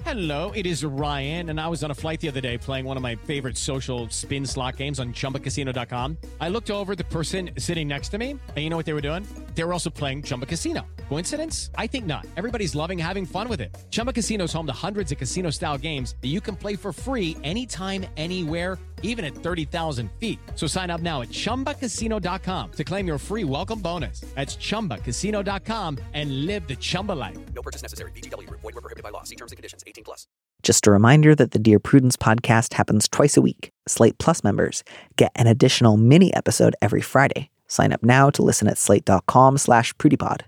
Hello, it is Ryan, and I was on a flight the other day playing one of my favorite social spin slot games on ChumbaCasino.com. I looked over at the person sitting next to me, and you know what they were doing? They were also playing Chumba Casino. Coincidence? I think not. Everybody's loving having fun with it. Chumba Casino is home to hundreds of casino-style games that you can play for free anytime, anywhere, even at 30,000 feet. So sign up now at ChumbaCasino.com to claim your free welcome bonus. That's ChumbaCasino.com and live the Chumba life. No purchase necessary. VGW. Void where prohibited by law. See terms and conditions. 18+. Just a reminder that the Dear Prudence podcast happens twice a week. Slate Plus members get an additional mini episode every Friday. Sign up now to listen at slate.com/prudypod.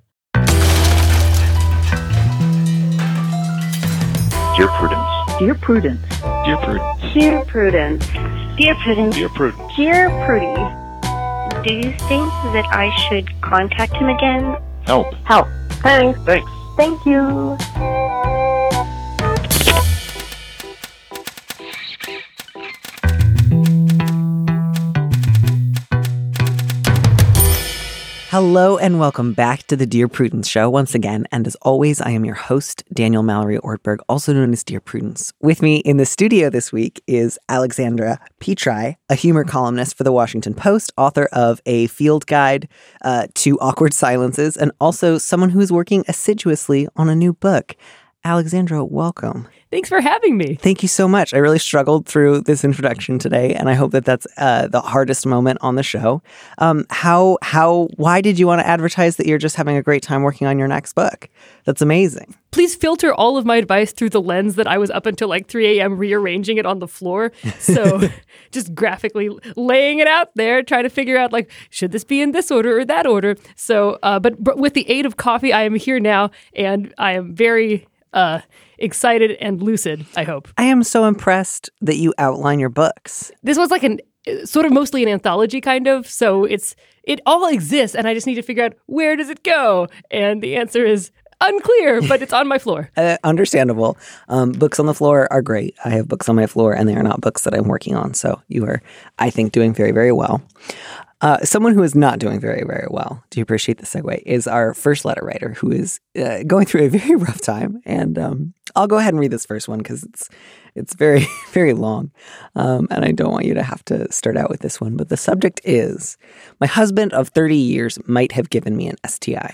Dear Prudence. Dear Prudence. Dear Prudence. Dear Prudence. Dear Prudence. Dear Prudence. Dear Prudy. Do you think that I should contact him again? Help. Help. Thanks. Thanks. Thank you. Hello and welcome back to the Dear Prudence Show once again. And as always, I am your host, Daniel Mallory Ortberg, also known as Dear Prudence. With me in the studio this week is Alexandra Petri, a humor columnist for The Washington Post, author of A Field Guide to Awkward Silences, and also someone who is working assiduously on a new book. Alexandra, welcome. Thanks for having me. Thank you so much. I really struggled through this introduction today, and I hope that that's the hardest moment on the show. Why did you want to advertise that you're just having a great time working on your next book? That's amazing. Please filter all of my advice through the lens that I was up until like 3 a.m. rearranging it on the floor. So just graphically laying it out there, trying to figure out like, should this be in this order or that order? So, but with the aid of coffee, I am here now, and I am very excited and lucid, I hope. I am so impressed that you outline your books. This was like sort of mostly an anthology kind of, so it all exists, and I just need to figure out where does it go? And the answer is unclear, but it's on my floor. Understandable. Books on the floor are great. I have books on my floor, and they are not books that I'm working on, so you are, I think, doing very, very well. Someone who is not doing very, very well, do you appreciate the segue, is our first letter writer who is going through a very rough time. And I'll go ahead and read this first one because it's very, very long. And I don't want you to have to start out with this one. But the subject is, my husband of 30 years might have given me an STI.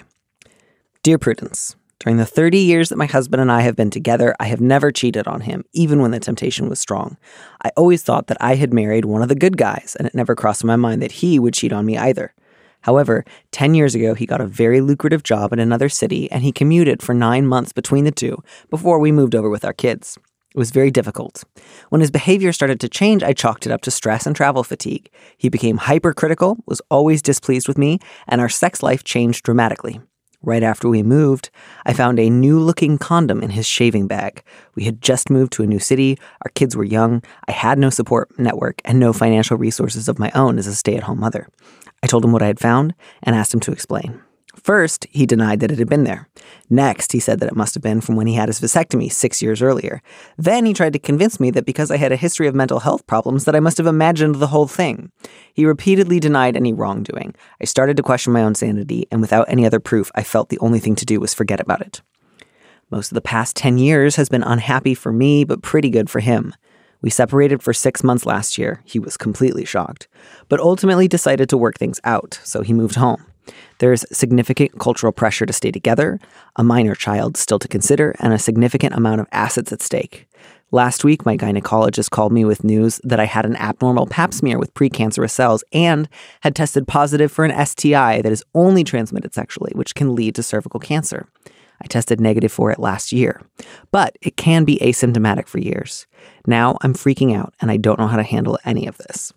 Dear Prudence, during the 30 years that my husband and I have been together, I have never cheated on him, even when the temptation was strong. I always thought that I had married one of the good guys, and it never crossed my mind that he would cheat on me either. However, 10 years ago, he got a very lucrative job in another city, and he commuted for 9 months between the two before we moved over with our kids. It was very difficult. When his behavior started to change, I chalked it up to stress and travel fatigue. He became hypercritical, was always displeased with me, and our sex life changed dramatically. Right after we moved, I found a new-looking condom in his shaving bag. We had just moved to a new city, our kids were young, I had no support network and no financial resources of my own as a stay-at-home mother. I told him what I had found and asked him to explain. First, he denied that it had been there. Next, he said that it must have been from when he had his vasectomy 6 years earlier. Then he tried to convince me that because I had a history of mental health problems that I must have imagined the whole thing. He repeatedly denied any wrongdoing. I started to question my own sanity, and without any other proof, I felt the only thing to do was forget about it. Most of the past 10 years has been unhappy for me, but pretty good for him. We separated for 6 months last year. He was completely shocked, but ultimately decided to work things out, so he moved home. There's significant cultural pressure to stay together, a minor child still to consider, and a significant amount of assets at stake. Last week, my gynecologist called me with news that I had an abnormal pap smear with precancerous cells and had tested positive for an STI that is only transmitted sexually, which can lead to cervical cancer. I tested negative for it last year, but it can be asymptomatic for years. Now I'm freaking out, and I don't know how to handle any of this.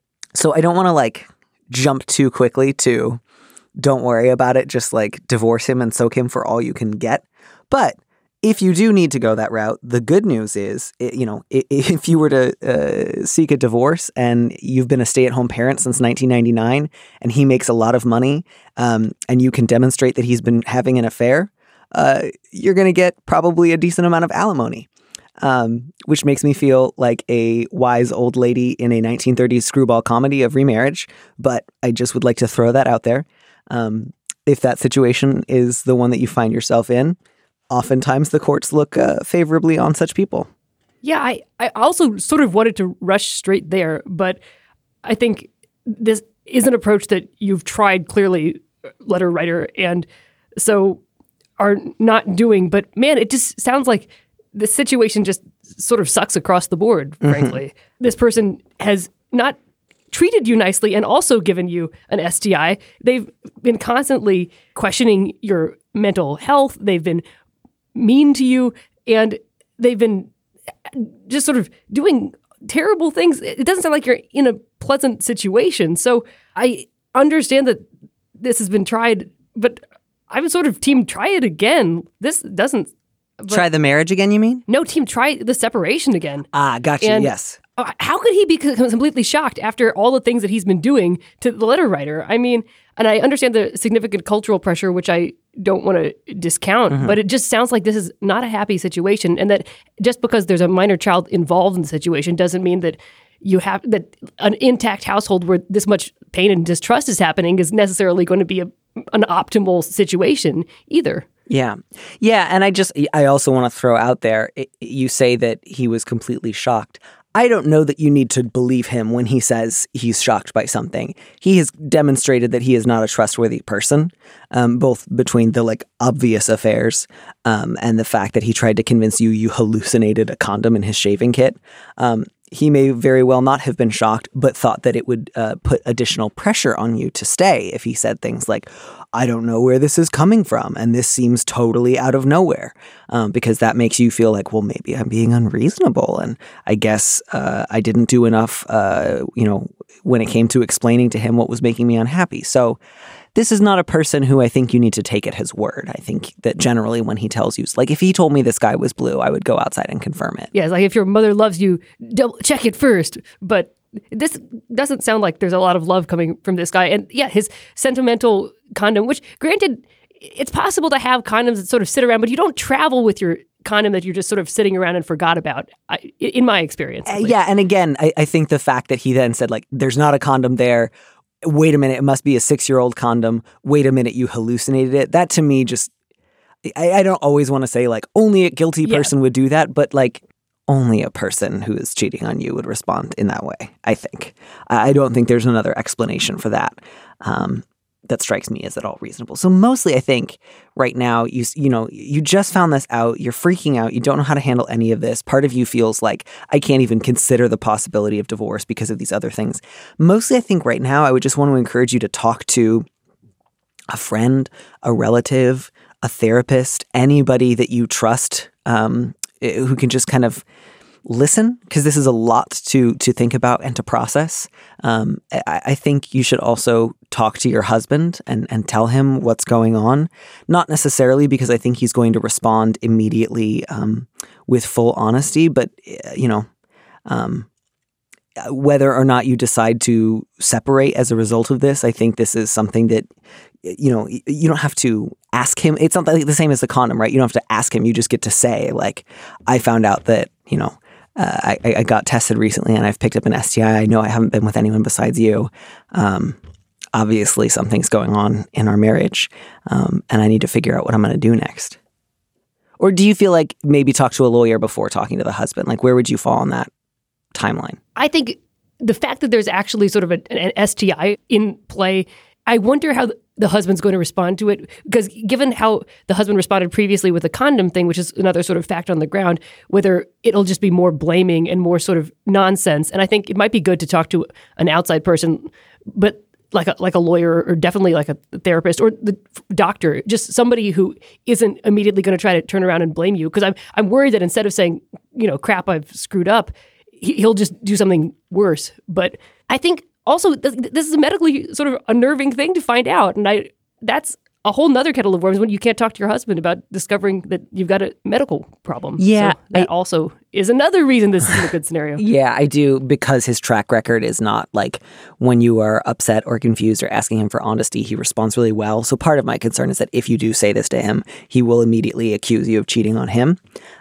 So I don't want to jump too quickly to don't worry about it, just divorce him and soak him for all you can get. But if you do need to go that route, the good news is, if you were to seek a divorce and you've been a stay-at-home parent since 1999 and he makes a lot of money and you can demonstrate that he's been having an affair, you're going to get probably a decent amount of alimony, which makes me feel like a wise old lady in a 1930s screwball comedy of remarriage. But I just would like to throw that out there. If that situation is the one that you find yourself in, oftentimes the courts look favorably on such people. Yeah, I also sort of wanted to rush straight there, but I think this is an approach that you've tried clearly, letter writer, and so are not doing. But man, it just sounds like the situation just sort of sucks across the board, frankly. This person has not treated you nicely and also given you an STI. They've been constantly questioning your mental health. They've been mean to you, and they've been just sort of doing terrible things. It doesn't sound like you're in a pleasant situation. So I understand that this has been tried, but I'm sort of team try it again. This doesn't... Try the marriage again, you mean? No, team try the separation again. Ah, gotcha, And yes. How could he be completely shocked after all the things that he's been doing to the letter writer? I mean, and I understand the significant cultural pressure, which I don't want to discount, but it just sounds like this is not a happy situation, and that just because there's a minor child involved in the situation doesn't mean that you have that an intact household where this much pain and distrust is happening is necessarily going to be an optimal situation either. Yeah. Yeah. And I also want to throw out there, you say that he was completely shocked. I don't know that you need to believe him when he says he's shocked by something. He has demonstrated that he is not a trustworthy person, both between the obvious affairs and the fact that he tried to convince you hallucinated a condom in his shaving kit. He may very well not have been shocked, but thought that it would put additional pressure on you to stay if he said things like, I don't know where this is coming from, and this seems totally out of nowhere, because that makes you feel like, well, maybe I'm being unreasonable, and I guess I didn't do enough, when it came to explaining to him what was making me unhappy. So this is not a person who I think you need to take at his word. I think that generally when he tells you, if he told me this guy was blue, I would go outside and confirm it. Yeah, it's like if your mother loves you, double check it first. But this doesn't sound like there's a lot of love coming from this guy. And yeah, his sentimental condom, which granted, it's possible to have condoms that sort of sit around, but you don't travel with your condom that you're just sort of sitting around and forgot about, in my experience. Yeah, and again, I think the fact that he then said, there's not a condom there, wait a minute, it must be a 6-year-old condom. Wait a minute, you hallucinated it. That to me just, I don't always want to say only a guilty person would do that, but only a person who is cheating on you would respond in that way, I think. I don't think there's another explanation for that. That strikes me as at all reasonable. So mostly I think right now, you just found this out, you're freaking out, you don't know how to handle any of this. Part of you feels like I can't even consider the possibility of divorce because of these other things. Mostly I think right now I would just want to encourage you to talk to a friend, a relative, a therapist, anybody that you trust, who can just kind of listen, because this is a lot to think about and to process. I think you should also talk to your husband and tell him what's going on. Not necessarily because I think he's going to respond immediately with full honesty, but whether or not you decide to separate as a result of this, I think this is something that you don't have to ask him. It's not the same as the condom, right? You don't have to ask him. You just get to say, I found out that I got tested recently and I've picked up an STI. I know I haven't been with anyone besides you. Obviously, something's going on in our marriage, and I need to figure out what I'm going to do next. Or do you feel like maybe talk to a lawyer before talking to the husband? Where would you fall on that timeline? I think the fact that there's actually sort of an STI in play, I wonder how the husband's going to respond to it, because given how the husband responded previously with the condom thing, which is another sort of fact on the ground, whether it'll just be more blaming and more sort of nonsense. And I think it might be good to talk to an outside person, but like a lawyer, or definitely like a therapist or the doctor, just somebody who isn't immediately going to try to turn around and blame you. Because I'm worried that instead of saying, crap, I've screwed up, he'll just do something worse. But I think also this is a medically sort of unnerving thing to find out. And that's a whole nother kettle of worms when you can't talk to your husband about discovering that you've got a medical problem. Yeah. So that also is another reason this isn't a good scenario. Yeah, I do, because his track record is not when you are upset or confused or asking him for honesty, he responds really well. So part of my concern is that if you do say this to him, he will immediately accuse you of cheating on him.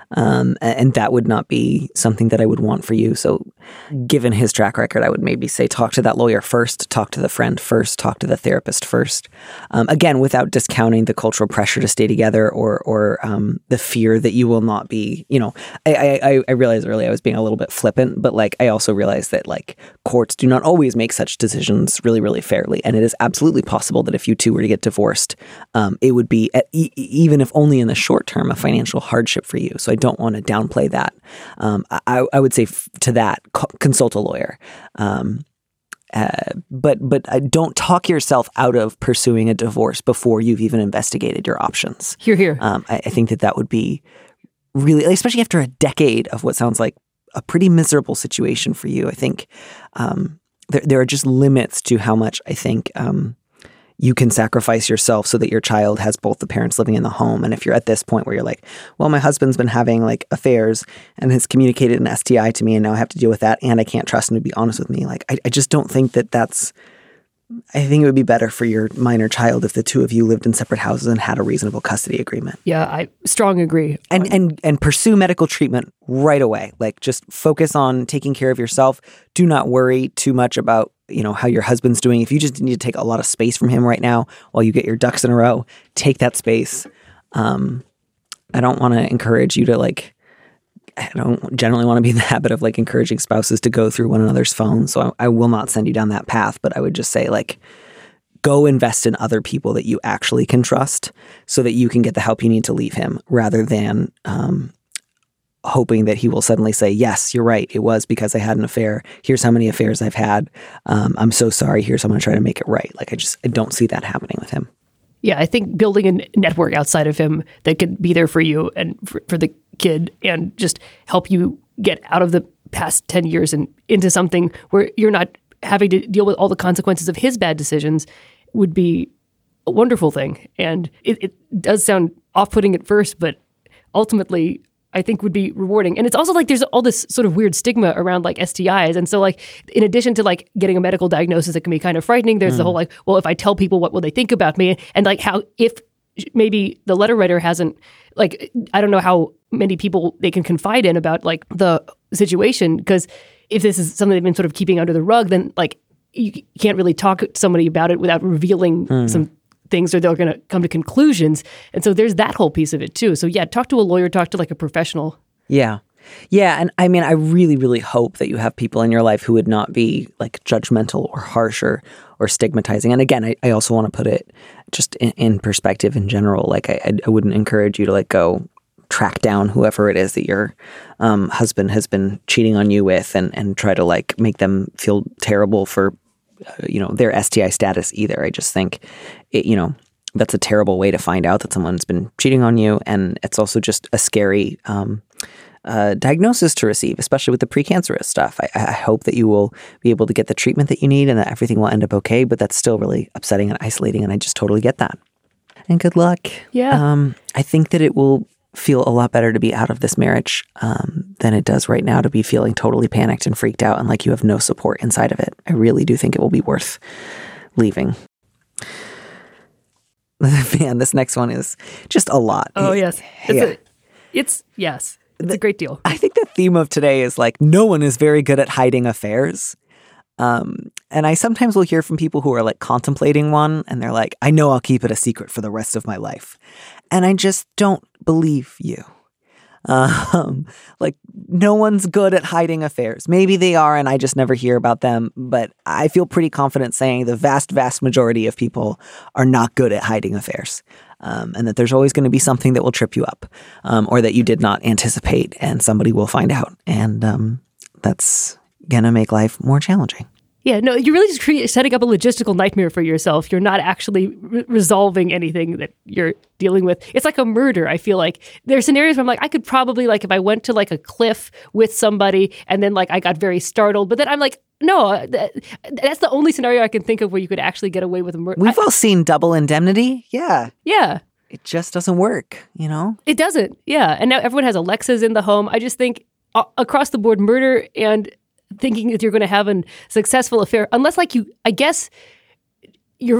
And that would not be something that I would want for you. So given his track record, I would maybe say talk to that lawyer first, talk to the friend first, talk to the therapist first. Again, without discounting the cultural pressure to stay together or the fear that you will not be, I realized earlier I was being a little bit flippant, but like I also realized that like courts do not always make such decisions really, really fairly. And it is absolutely possible that if you two were to get divorced, it would be, even if only in the short term, a financial hardship for you. So I don't want to downplay that. I would say to that, consult a lawyer. But don't talk yourself out of pursuing a divorce before you've even investigated your options. Hear, hear. I think that would be really, especially after a decade of what sounds like a pretty miserable situation for you. I think there are just limits to how much I think you can sacrifice yourself so that your child has both the parents living in the home. And if you're at this point where you're like, well, my husband's been having like affairs and has communicated an STI to me and now I have to deal with that and I can't trust him to be honest with me. Like, I just don't think I think it would be better for your minor child if the two of you lived in separate houses and had a reasonable custody agreement. Yeah, I strongly agree. And pursue medical treatment right away. Like just focus on taking care of yourself. Do not worry too much about how your husband's doing. If you just need to take a lot of space from him right now while you get your ducks in a row, take that space. I don't want to encourage you to I don't generally want to be in the habit of encouraging spouses to go through one another's phones. So I will not send you down that path, but I would just say go invest in other people that you actually can trust so that you can get the help you need to leave him rather than, hoping that he will suddenly say, yes, you're right. It was because I had an affair. Here's how many affairs I've had. I'm so sorry. Here's how I'm going to try to make it right. I don't see that happening with him. Yeah, I think building a network outside of him that could be there for you and for the kid and just help you get out of the past 10 years and into something where you're not having to deal with all the consequences of his bad decisions would be a wonderful thing. And it does sound off-putting at first, but ultimately I think would be rewarding. And it's also there's all this sort of weird stigma around STIs. And so in addition to getting a medical diagnosis that can be kind of frightening, there's the whole well, if I tell people, what will they think about me? And how if maybe the letter writer hasn't I don't know how many people they can confide in about the situation, because if this is something they've been sort of keeping under the rug, then you can't really talk to somebody about it without revealing some things, or they're going to come to conclusions. And so there's that whole piece of it too. So yeah, talk to a lawyer, talk to a professional. Yeah. Yeah. And I mean, I really, really hope that you have people in your life who would not be judgmental or harsh or stigmatizing. And again, I also want to put it just in perspective in general. I wouldn't encourage you to go track down whoever it is that your husband has been cheating on you with and try to make them feel terrible for their STI status either. I just think that's a terrible way to find out that someone's been cheating on you. And it's also just a scary diagnosis to receive, especially with the precancerous stuff. I hope that you will be able to get the treatment that you need and that everything will end up okay, but that's still really upsetting and isolating. And I just totally get that. And good luck. Yeah. I think that it will feel a lot better to be out of this marriage than it does right now to be feeling totally panicked and freaked out and you have no support inside of it. I really do think it will be worth leaving. Man, this next one is just a lot. Oh, yes. It's a great deal. I think the theme of today is no one is very good at hiding affairs. And I sometimes will hear from people who are contemplating one and they're I know I'll keep it a secret for the rest of my life. And I just don't believe you. No one's good at hiding affairs. Maybe they are and I just never hear about them. But I feel pretty confident saying the vast, vast majority of people are not good at hiding affairs. And that there's always going to be something that will trip you up or that you did not anticipate and somebody will find out. And that's going to make life more challenging. Yeah, no, you're really just setting up a logistical nightmare for yourself. You're not actually resolving anything that you're dealing with. It's like a murder, I feel like. There are scenarios where I'm I could probably, if I went to a cliff with somebody and then I got very startled, but then I'm no, that's the only scenario I can think of where you could actually get away with a murder. We've all seen Double Indemnity. Yeah. Yeah. It just doesn't work, It doesn't, yeah. And now everyone has Alexas in the home. I just think across the board, murder and thinking that you're going to have a successful affair, unless I guess you're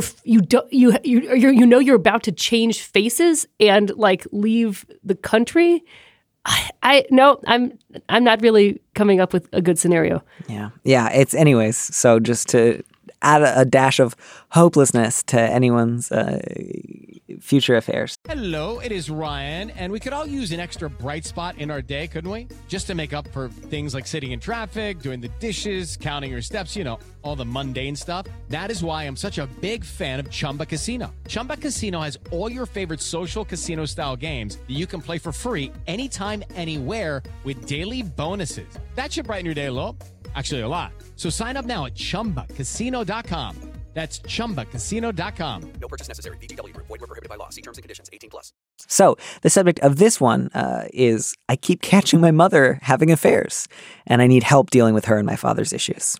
about to change faces and leave the country. I'm not really coming up with a good scenario. Yeah. Yeah. It's anyways. So just to add a dash of hopelessness to anyone's future affairs. Hello, it is Ryan, and we could all use an extra bright spot in our day, couldn't we? Just to make up for things like sitting in traffic, doing the dishes, counting your steps, all the mundane stuff. That is why I'm such a big fan of Chumba Casino. Chumba Casino has all your favorite social casino-style games that you can play for free anytime, anywhere with daily bonuses. That should brighten your day a little. Actually, a lot. So sign up now at ChumbaCasino.com. That's ChumbaCasino.com. No purchase necessary. VGW Group. Void where prohibited by law. See terms and conditions. 18+. So the subject of this one is I keep catching my mother having affairs, and I need help dealing with her and my father's issues.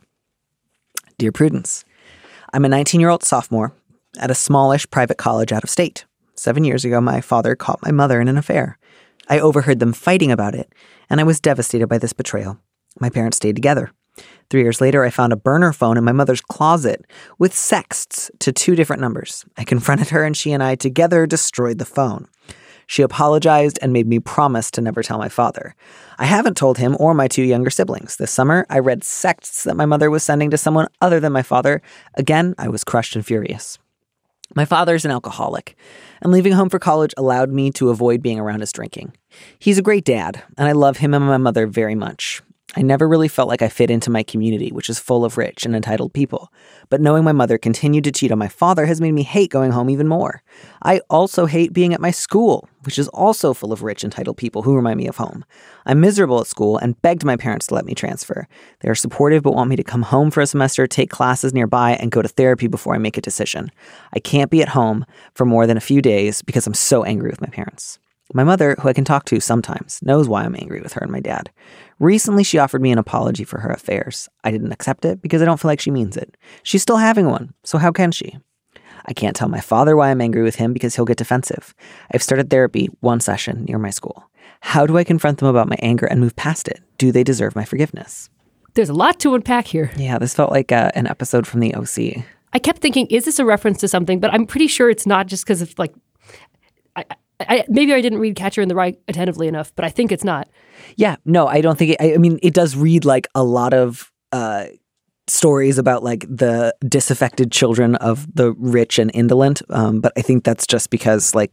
Dear Prudence, I'm a 19-year-old sophomore at a smallish private college out of state. 7 years ago, my father caught my mother in an affair. I overheard them fighting about it, and I was devastated by this betrayal. My parents stayed together. 3 years later, I found a burner phone in my mother's closet with sexts to 2 different numbers. I confronted her, and she and I together destroyed the phone. She apologized and made me promise to never tell my father. I haven't told him or my 2 younger siblings. This summer, I read sexts that my mother was sending to someone other than my father. Again, I was crushed and furious. My father's an alcoholic, and leaving home for college allowed me to avoid being around his drinking. He's a great dad, and I love him and my mother very much. I never really felt like I fit into my community, which is full of rich and entitled people. But knowing my mother continued to cheat on my father has made me hate going home even more. I also hate being at my school, which is also full of rich, entitled people who remind me of home. I'm miserable at school and begged my parents to let me transfer. They are supportive but want me to come home for a semester, take classes nearby, and go to therapy before I make a decision. I can't be at home for more than a few days because I'm so angry with my parents. My mother, who I can talk to sometimes, knows why I'm angry with her and my dad. Recently, she offered me an apology for her affairs. I didn't accept it because I don't feel like she means it. She's still having one, so how can she? I can't tell my father why I'm angry with him because he'll get defensive. I've started therapy 1 session near my school. How do I confront them about my anger and move past it? Do they deserve my forgiveness? There's a lot to unpack here. Yeah, this felt like an episode from the OC. I kept thinking, is this a reference to something? But I'm pretty sure it's not, just because of maybe I didn't read Catcher in the Rye attentively enough, but I think it's not. Yeah, no, I don't think it, I mean, it does read like a lot of stories about like the disaffected children of the rich and indolent. But I think that's just because like,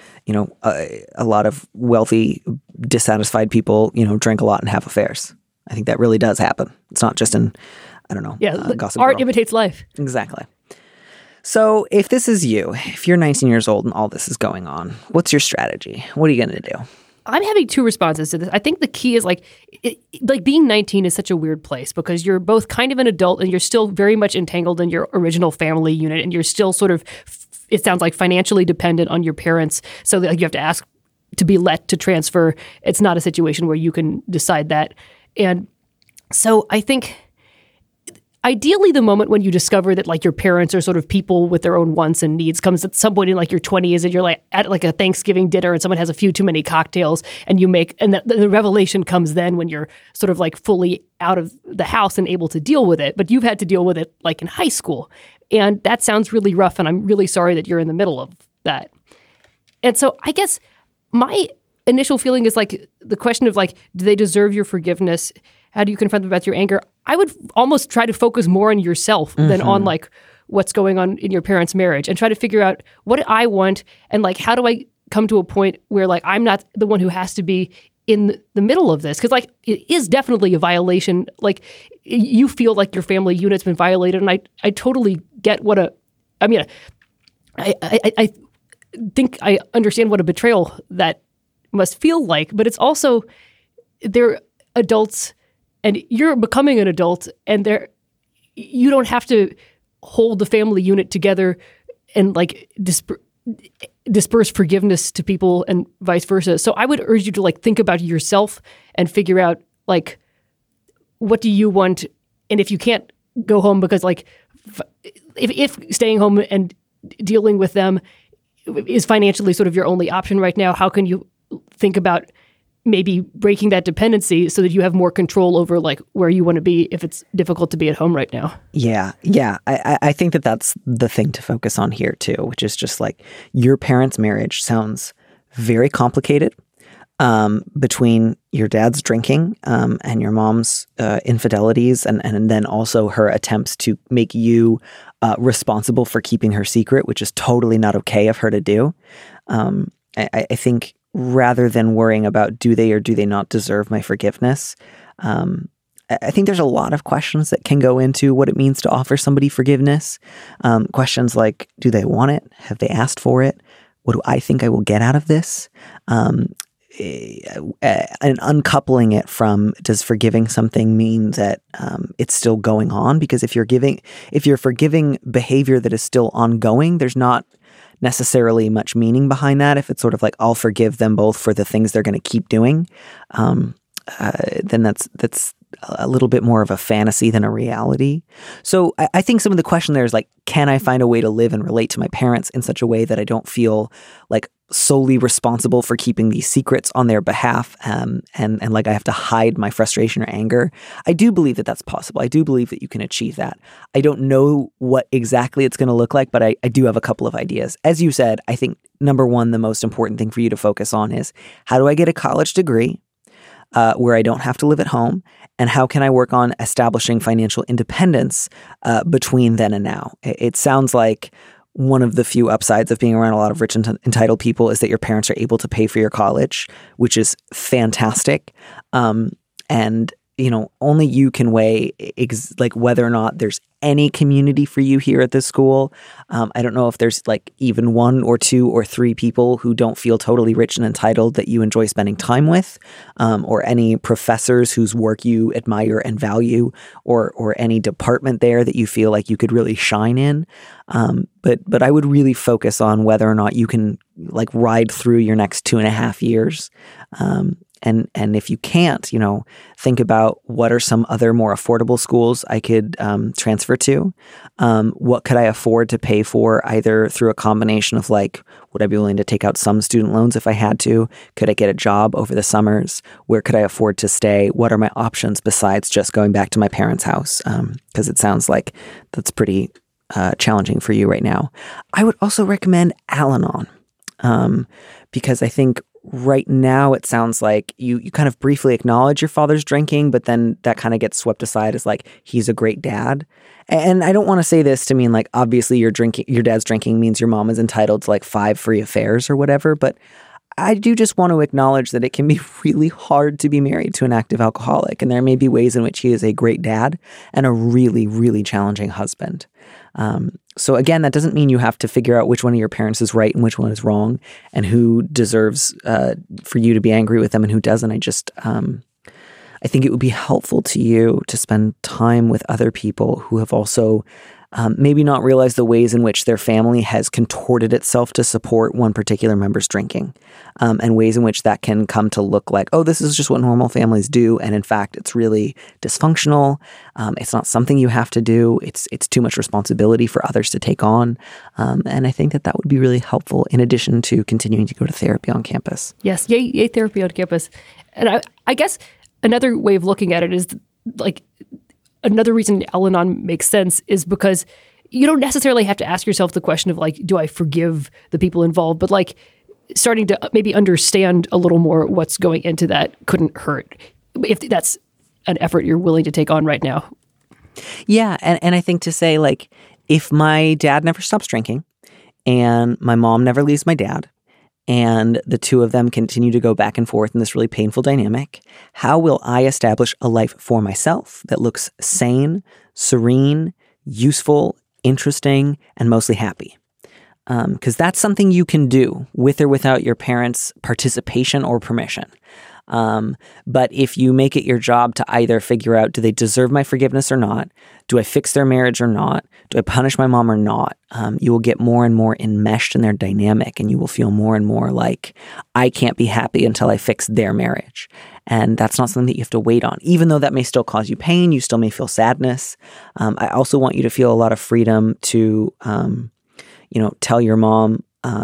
a lot of wealthy, dissatisfied people, drink a lot and have affairs. I think that really does happen. It's not just in, Gossip art Girl. imitates life. Exactly. So if this is you, if you're 19 years old and all this is going on, what's your strategy? What are you going to do? I'm having 2 responses to this. I think the key is being 19 is such a weird place because you're both kind of an adult and you're still very much entangled in your original family unit, and you're still sort of, it sounds like, financially dependent on your parents. So that you have to ask to be let to transfer. It's not a situation where you can decide that. And so I think ideally, the moment when you discover that like your parents are sort of people with their own wants and needs comes at some point in like your 20s, and you're like at like a Thanksgiving dinner and someone has a few too many cocktails, and the revelation comes then when you're sort of like fully out of the house and able to deal with it. But you've had to deal with it like in high school, and that sounds really rough. And I'm really sorry that you're in the middle of that. And so I guess my initial feeling is like the question of like, do they deserve your forgiveness? How do you confront them about your anger? I would almost try to focus more on yourself than on like what's going on in your parents' marriage, and try to figure out what do I want, and like how do I come to a point where like I'm not the one who has to be in the middle of this, because like it is definitely a violation. Like you feel like your family unit's been violated, and I totally get I think I understand what a betrayal that must feel like, but it's also they're adults. And you're becoming an adult, and you don't have to hold the family unit together and like disperse forgiveness to people and vice versa. So I would urge you to like think about yourself and figure out like, what do you want? And if you can't go home because like, if staying home and dealing with them is financially sort of your only option right now, how can you think about maybe breaking that dependency so that you have more control over like where you want to be if it's difficult to be at home right now? Yeah. I think that that's the thing to focus on here too, which is just like your parents' marriage sounds very complicated. between your dad's drinking and your mom's infidelities and then also her attempts to make you responsible for keeping her secret, which is totally not okay of her to do. I think rather than worrying about do they or do they not deserve my forgiveness, I think there's a lot of questions that can go into what it means to offer somebody forgiveness. Questions like, do they want it? Have they asked for it? What do I think I will get out of this? And uncoupling it from, does forgiving something mean that it's still going on? Because if you're forgiving behavior that is still ongoing, there's not necessarily much meaning behind that. If it's sort of like, I'll forgive them both for the things they're going to keep doing, then that's a little bit more of a fantasy than a reality. So I think some of the question there is like, can I find a way to live and relate to my parents in such a way that I don't feel like solely responsible for keeping these secrets on their behalf, and like I have to hide my frustration or anger? I do believe that that's possible. I do believe that you can achieve that. I don't know what exactly it's going to look like, but I do have a couple of ideas. As you said, I think number one, the most important thing for you to focus on is, how do I get a college degree where I don't have to live at home? And how can I work on establishing financial independence between then and now? It sounds like one of the few upsides of being around a lot of rich and entitled people is that your parents are able to pay for your college, which is fantastic. And only you can weigh like whether or not there's any community for you here at this school. I don't know if there's like even one or two or three people who don't feel totally rich and entitled that you enjoy spending time with, or any professors whose work you admire and value, or any department there that you feel like you could really shine in. But I would really focus on whether or not you can like ride through your next 2.5 years. And if you can't, think about what are some other more affordable schools I could transfer to? What could I afford to pay for, either through a combination of like, would I be willing to take out some student loans if I had to? Could I get a job over the summers? Where could I afford to stay? What are my options besides just going back to my parents' house? Because it sounds like that's pretty challenging for you right now. I would also recommend Al-Anon, because I think right now it sounds like you kind of briefly acknowledge your father's drinking, but then that kind of gets swept aside as like, he's a great dad. And I don't want to say this to mean like, obviously your dad's drinking means your mom is entitled to like 5 free affairs or whatever, but I do just want to acknowledge that it can be really hard to be married to an active alcoholic, and there may be ways in which he is a great dad and a really, really challenging husband. So again, that doesn't mean you have to figure out which one of your parents is right and which one is wrong, and who deserves for you to be angry with them and who doesn't. I think it would be helpful to you to spend time with other people who have also maybe not realized the ways in which their family has contorted itself to support one particular member's drinking, and ways in which that can come to look like, oh, this is just what normal families do. And in fact, it's really dysfunctional. It's not something you have to do. It's too much responsibility for others to take on. And I think that would be really helpful, in addition to continuing to go to therapy on campus. Yes. Yay, therapy on campus. And I guess another way of looking at it is like, another reason Al-Anon makes sense is because you don't necessarily have to ask yourself the question of like, do I forgive the people involved? But like starting to maybe understand a little more what's going into that couldn't hurt, if that's an effort you're willing to take on right now. Yeah. And I think to say like, if my dad never stops drinking and my mom never leaves my dad, and the two of them continue to go back and forth in this really painful dynamic, how will I establish a life for myself that looks sane, serene, useful, interesting, and mostly happy? Because that's something you can do with or without your parents' participation or permission. But if you make it your job to either figure out, do they deserve my forgiveness or not? Do I fix their marriage or not? Do I punish my mom or not? You will get more and more enmeshed in their dynamic, and you will feel more and more like, I can't be happy until I fix their marriage. And that's not something that you have to wait on. Even though that may still cause you pain, you still may feel sadness. I also want you to feel a lot of freedom to, tell your mom,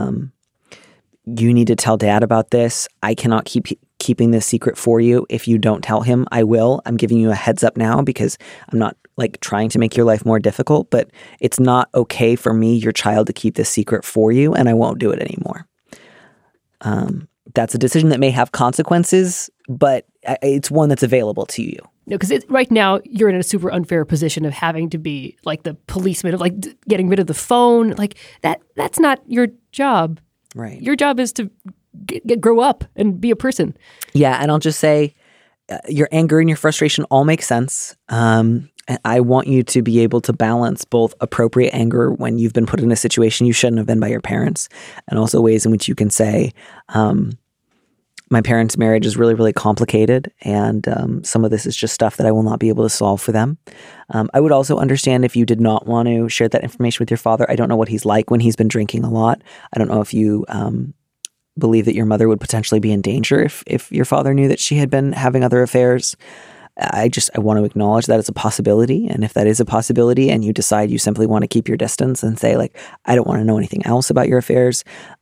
you need to tell dad about this. I cannot keeping this secret for you. If you don't tell him, I will. I'm giving you a heads up now, because I'm not like trying to make your life more difficult, but it's not okay for me, your child, to keep this secret for you, and I won't do it anymore. that's a decision that may have consequences, but it's one that's available to you. No, because right now you're in a super unfair position of having to be like the policeman of like getting rid of the phone. Like that's not your job. Right. Your job is to grow up and be a person. Yeah. And I'll just say your anger and your frustration all make sense. I want you to be able to balance both appropriate anger when you've been put in a situation you shouldn't have been by your parents, and also ways in which you can say, my parents' marriage is really, really complicated, and some of this is just stuff that I will not be able to solve for them. I would also understand if you did not want to share that information with your father. I don't know what he's like when he's been drinking a lot. I don't know if you believe that your mother would potentially be in danger if your father knew that she had been having other affairs. I want to acknowledge that it's a possibility. And if that is a possibility and you decide you simply want to keep your distance and say, like, I don't want to know anything else about your affairs,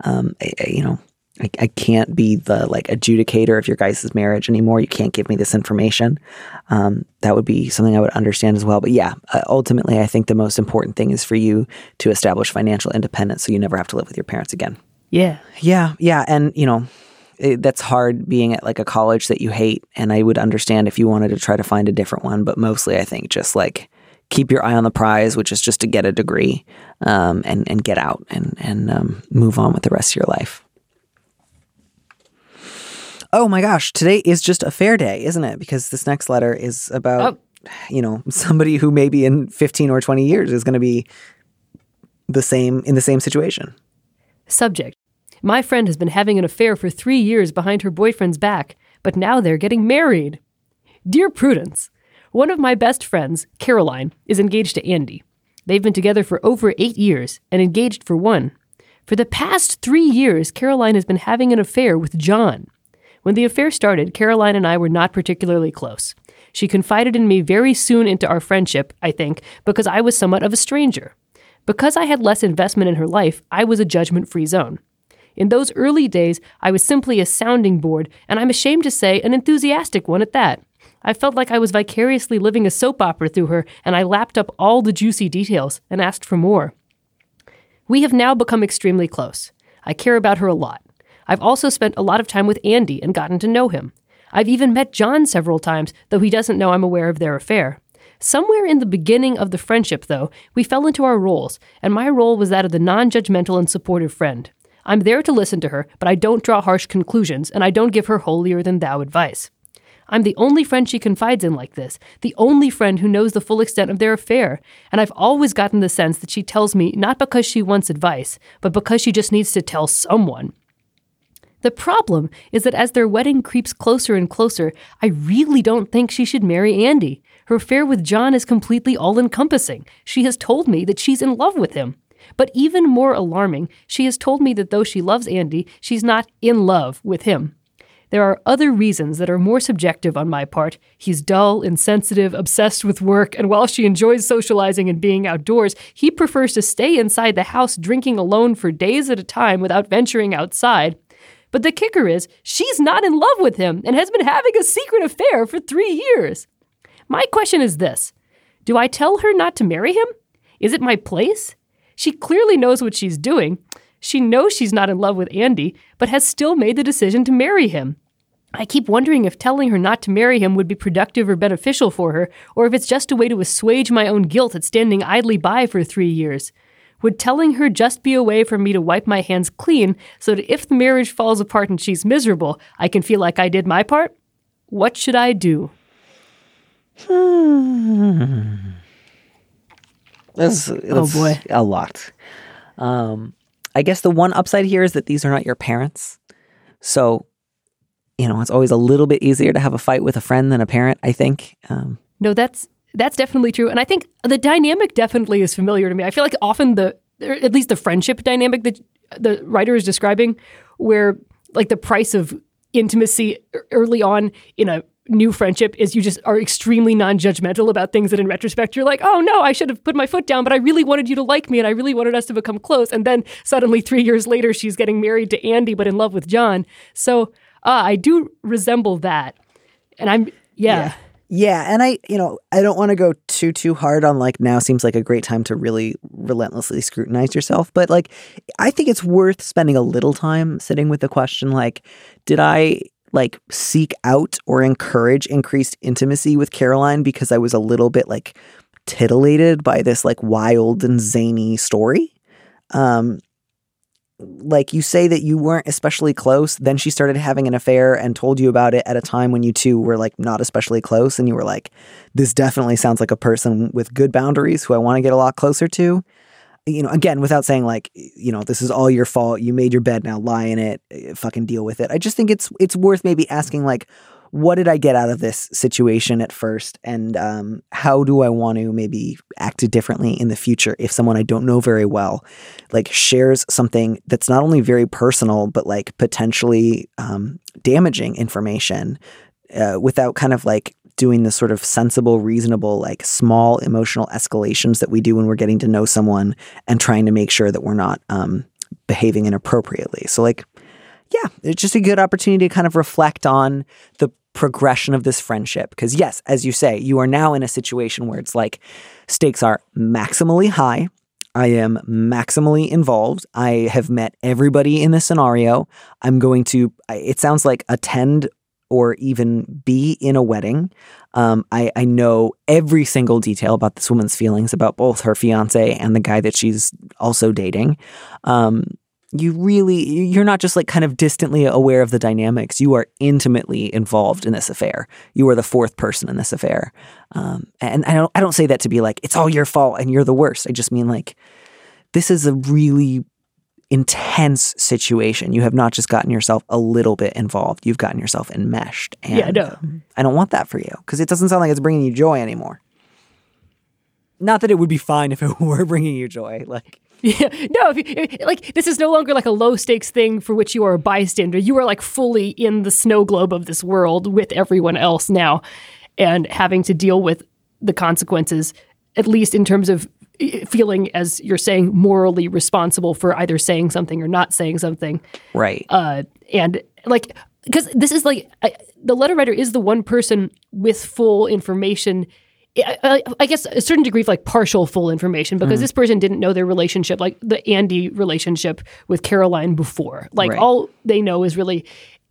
I can't be the like adjudicator of your guys' marriage anymore. You can't give me this information. That would be something I would understand as well. But yeah, ultimately, I think the most important thing is for you to establish financial independence so you never have to live with your parents again. Yeah. Yeah. And, that's hard being at like a college that you hate. And I would understand if you wanted to try to find a different one. But mostly I think just like keep your eye on the prize, which is just to get a degree and get out and move on with the rest of your life. Oh my gosh, today is just a fair day, isn't it? Because this next letter is about, somebody who maybe in 15 or 20 years is going to be in the same situation. Subject. My friend has been having an affair for 3 years behind her boyfriend's back, but now they're getting married. Dear Prudence, one of my best friends, Caroline, is engaged to Andy. They've been together for over 8 years and engaged for 1. For the past 3 years, Caroline has been having an affair with John. When the affair started, Caroline and I were not particularly close. She confided in me very soon into our friendship, I think, because I was somewhat of a stranger. Because I had less investment in her life, I was a judgment-free zone. In those early days, I was simply a sounding board, and I'm ashamed to say an enthusiastic one at that. I felt like I was vicariously living a soap opera through her, and I lapped up all the juicy details and asked for more. We have now become extremely close. I care about her a lot. I've also spent a lot of time with Andy and gotten to know him. I've even met John several times, though he doesn't know I'm aware of their affair. Somewhere in the beginning of the friendship, though, we fell into our roles, and my role was that of the non-judgmental and supportive friend. I'm there to listen to her, but I don't draw harsh conclusions, and I don't give her holier-than-thou advice. I'm the only friend she confides in like this, the only friend who knows the full extent of their affair, and I've always gotten the sense that she tells me not because she wants advice, but because she just needs to tell someone. The problem is that as their wedding creeps closer and closer, I really don't think she should marry Andy. Her affair with John is completely all-encompassing. She has told me that she's in love with him. But even more alarming, she has told me that though she loves Andy, she's not in love with him. There are other reasons that are more subjective on my part. He's dull, insensitive, obsessed with work, and while she enjoys socializing and being outdoors, he prefers to stay inside the house drinking alone for days at a time without venturing outside. But the kicker is, she's not in love with him and has been having a secret affair for 3 years. My question is this: do I tell her not to marry him? Is it my place? She clearly knows what she's doing. She knows she's not in love with Andy, but has still made the decision to marry him. I keep wondering if telling her not to marry him would be productive or beneficial for her, or if it's just a way to assuage my own guilt at standing idly by for 3 years. Would telling her just be a way for me to wipe my hands clean so that if the marriage falls apart and she's miserable, I can feel like I did my part? What should I do? That's boy. A lot. I guess the one upside here is that these are not your parents. So, it's always a little bit easier to have a fight with a friend than a parent, I think. No, that's definitely true. And I think the dynamic definitely is familiar to me. I feel like often at least the friendship dynamic that the writer is describing, where like the price of intimacy early on in a new friendship is you just are extremely non-judgmental about things that in retrospect you're like, oh no, I should have put my foot down, but I really wanted you to like me and I really wanted us to become close. And then suddenly 3 years later, she's getting married to Andy, but in love with John. So I do resemble that. And I'm. Yeah, and I don't want to go too hard on like now seems like a great time to really relentlessly scrutinize yourself, but like I think it's worth spending a little time sitting with the question like, did I like seek out or encourage increased intimacy with Caroline because I was a little bit like titillated by this like wild and zany story? Like you say that you weren't especially close, then she started having an affair and told you about it at a time when you two were like not especially close, and you were like, this definitely sounds like a person with good boundaries who I want to get a lot closer to. Again, without saying like, this is all your fault, you made your bed, now lie in it, fucking deal with it. I just think it's worth maybe asking like, what did I get out of this situation at first? And how do I want to maybe act differently in the future if someone I don't know very well, like shares something that's not only very personal, but like potentially damaging information without kind of like doing the sort of sensible, reasonable, like small emotional escalations that we do when we're getting to know someone and trying to make sure that we're not behaving inappropriately. So like, yeah, it's just a good opportunity to kind of reflect on the progression of this friendship. Because yes, as you say, you are now in a situation where it's like stakes are maximally high. I am maximally involved. I have met everybody in this scenario. I'm going to, it sounds like, attend or even be in a wedding. I know every single detail about this woman's feelings about both her fiance and the guy that she's also dating. You're not just like kind of distantly aware of the dynamics. You are intimately involved in this affair. You are the fourth person in this affair. And I don't say that to be like, it's all your fault and you're the worst. I just mean like, this is a really intense situation. You have not just gotten yourself a little bit involved. You've gotten yourself enmeshed. And, yeah, no. I don't want that for you because it doesn't sound like it's bringing you joy anymore. Not that it would be fine if it were bringing you joy. Like, yeah, no, like this is no longer like a low stakes thing for which you are a bystander. You are like fully in the snow globe of this world with everyone else now and having to deal with the consequences, at least in terms of feeling, as you're saying, morally responsible for either saying something or not saying something. Right. And like, because this is like, the letter writer is the one person with full information. I guess a certain degree of like partial full information because this person didn't know their relationship, like the Andy relationship with Caroline before. Like right. All they know is really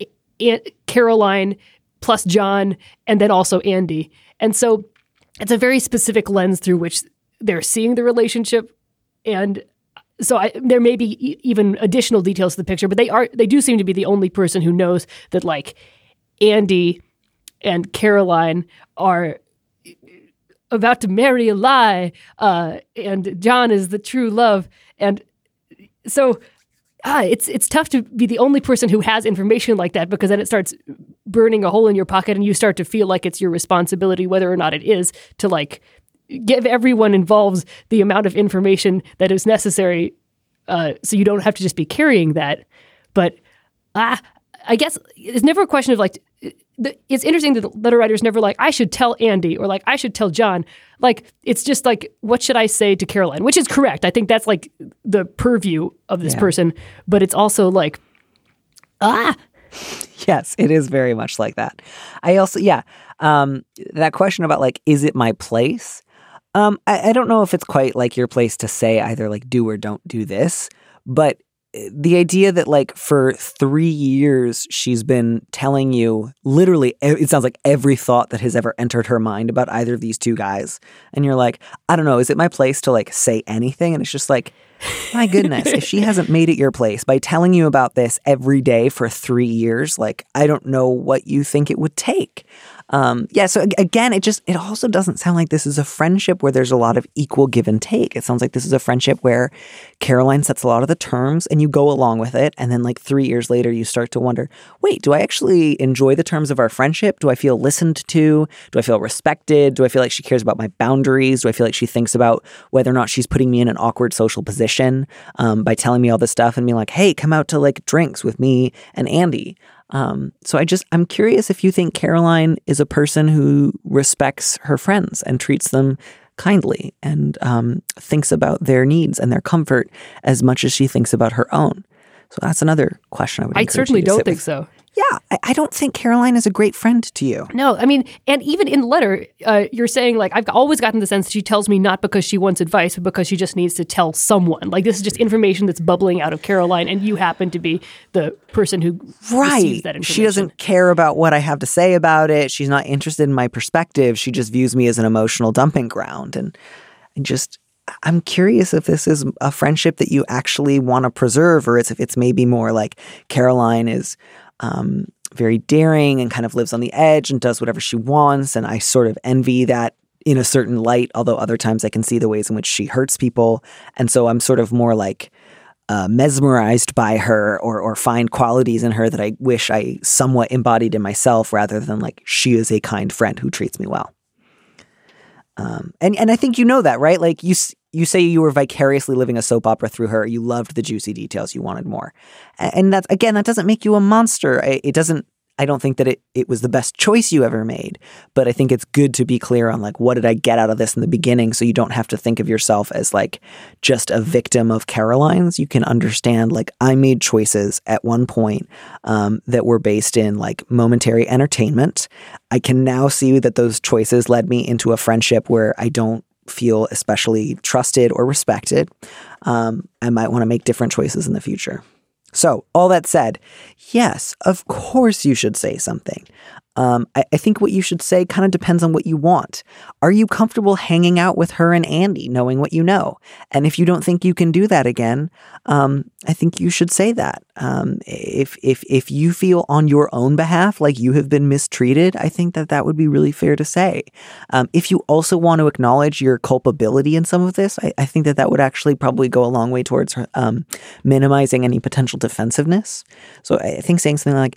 Caroline plus John and then also Andy. And so it's a very specific lens through which they're seeing the relationship. And so there may be even additional details to the picture, but they do seem to be the only person who knows that like Andy and Caroline are about to marry a lie, and John is the true love. And so it's tough to be the only person who has information like that because then it starts burning a hole in your pocket and you start to feel like it's your responsibility, whether or not it is, to like give everyone involved the amount of information that is necessary so you don't have to just be carrying that. But I guess it's never a question of like, it's interesting that the letter writer's never like, I should tell Andy or like, I should tell John. Like, it's just like, what should I say to Caroline? Which is correct. I think that's like the purview of this person. But it's also like, Yes, it is very much like that. I also, that question about like, is it my place? I don't know if it's quite like your place to say either like do or don't do this, but the idea that like for 3 years she's been telling you literally, it sounds like every thought that has ever entered her mind about either of these two guys. And you're like, I don't know, is it my place to like say anything? And it's just like, my goodness, if she hasn't made it your place by telling you about this every day for 3 years, like, I don't know what you think it would take. So again, it also doesn't sound like this is a friendship where there's a lot of equal give and take. It sounds like this is a friendship where Caroline sets a lot of the terms and you go along with it. And then like 3 years later, you start to wonder, wait, do I actually enjoy the terms of our friendship? Do I feel listened to? Do I feel respected? Do I feel like she cares about my boundaries? Do I feel like she thinks about whether or not she's putting me in an awkward social position by telling me all this stuff and being like, hey, come out to like drinks with me and Andy? So I'm curious if you think Caroline is a person who respects her friends and treats them kindly and thinks about their needs and their comfort as much as she thinks about her own. So that's another question I would. I certainly don't think so. Yeah, I don't think Caroline is a great friend to you. No, I mean, and even in the letter, you're saying, like, I've always gotten the sense that she tells me not because she wants advice, but because she just needs to tell someone. Like, this is just information that's bubbling out of Caroline, and you happen to be the person who receives that information. She doesn't care about what I have to say about it. She's not interested in my perspective. She just views me as an emotional dumping ground. And I'm curious if this is a friendship that you actually want to preserve, or if it's maybe more like Caroline is very daring and kind of lives on the edge and does whatever she wants. And I sort of envy that in a certain light, although other times I can see the ways in which she hurts people. And so I'm sort of more like mesmerized by her or find qualities in her that I wish I somewhat embodied in myself, rather than like she is a kind friend who treats me well. And I think you know that, right? Like you say you were vicariously living a soap opera through her. You loved the juicy details. You wanted more. And that's, again, that doesn't make you a monster. I don't think that it was the best choice you ever made, but I think it's good to be clear on like, what did I get out of this in the beginning? So you don't have to think of yourself as like just a victim of Caroline's. You can understand like I made choices at one point that were based in like momentary entertainment. I can now see that those choices led me into a friendship where I don't feel especially trusted or respected. I might want to make different choices in the future. So all that said, yes, of course you should say something. I think what you should say kind of depends on what you want. Are you comfortable hanging out with her and Andy, knowing what you know? And if you don't think you can do that again, I think you should say that. If you feel on your own behalf like you have been mistreated, I think that would be really fair to say. If you also want to acknowledge your culpability in some of this, I think that would actually probably go a long way towards minimizing any potential defensiveness. So I think saying something like,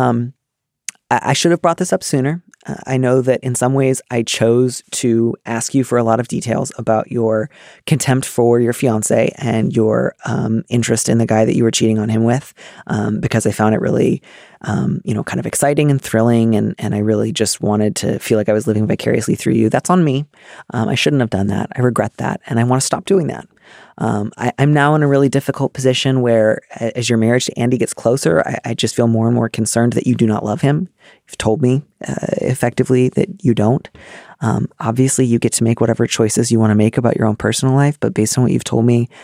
I should have brought this up sooner. I know that in some ways I chose to ask you for a lot of details about your contempt for your fiance and your interest in the guy that you were cheating on him with, because I found it really, kind of exciting and thrilling. And I really just wanted to feel like I was living vicariously through you. That's on me. I shouldn't have done that. I regret that. And I want to stop doing that. I'm now in a really difficult position where as your marriage to Andy gets closer, I just feel more and more concerned that you do not love him. You've told me effectively that you don't. Obviously, you get to make whatever choices you want to make about your own personal life. But based on what you've told me,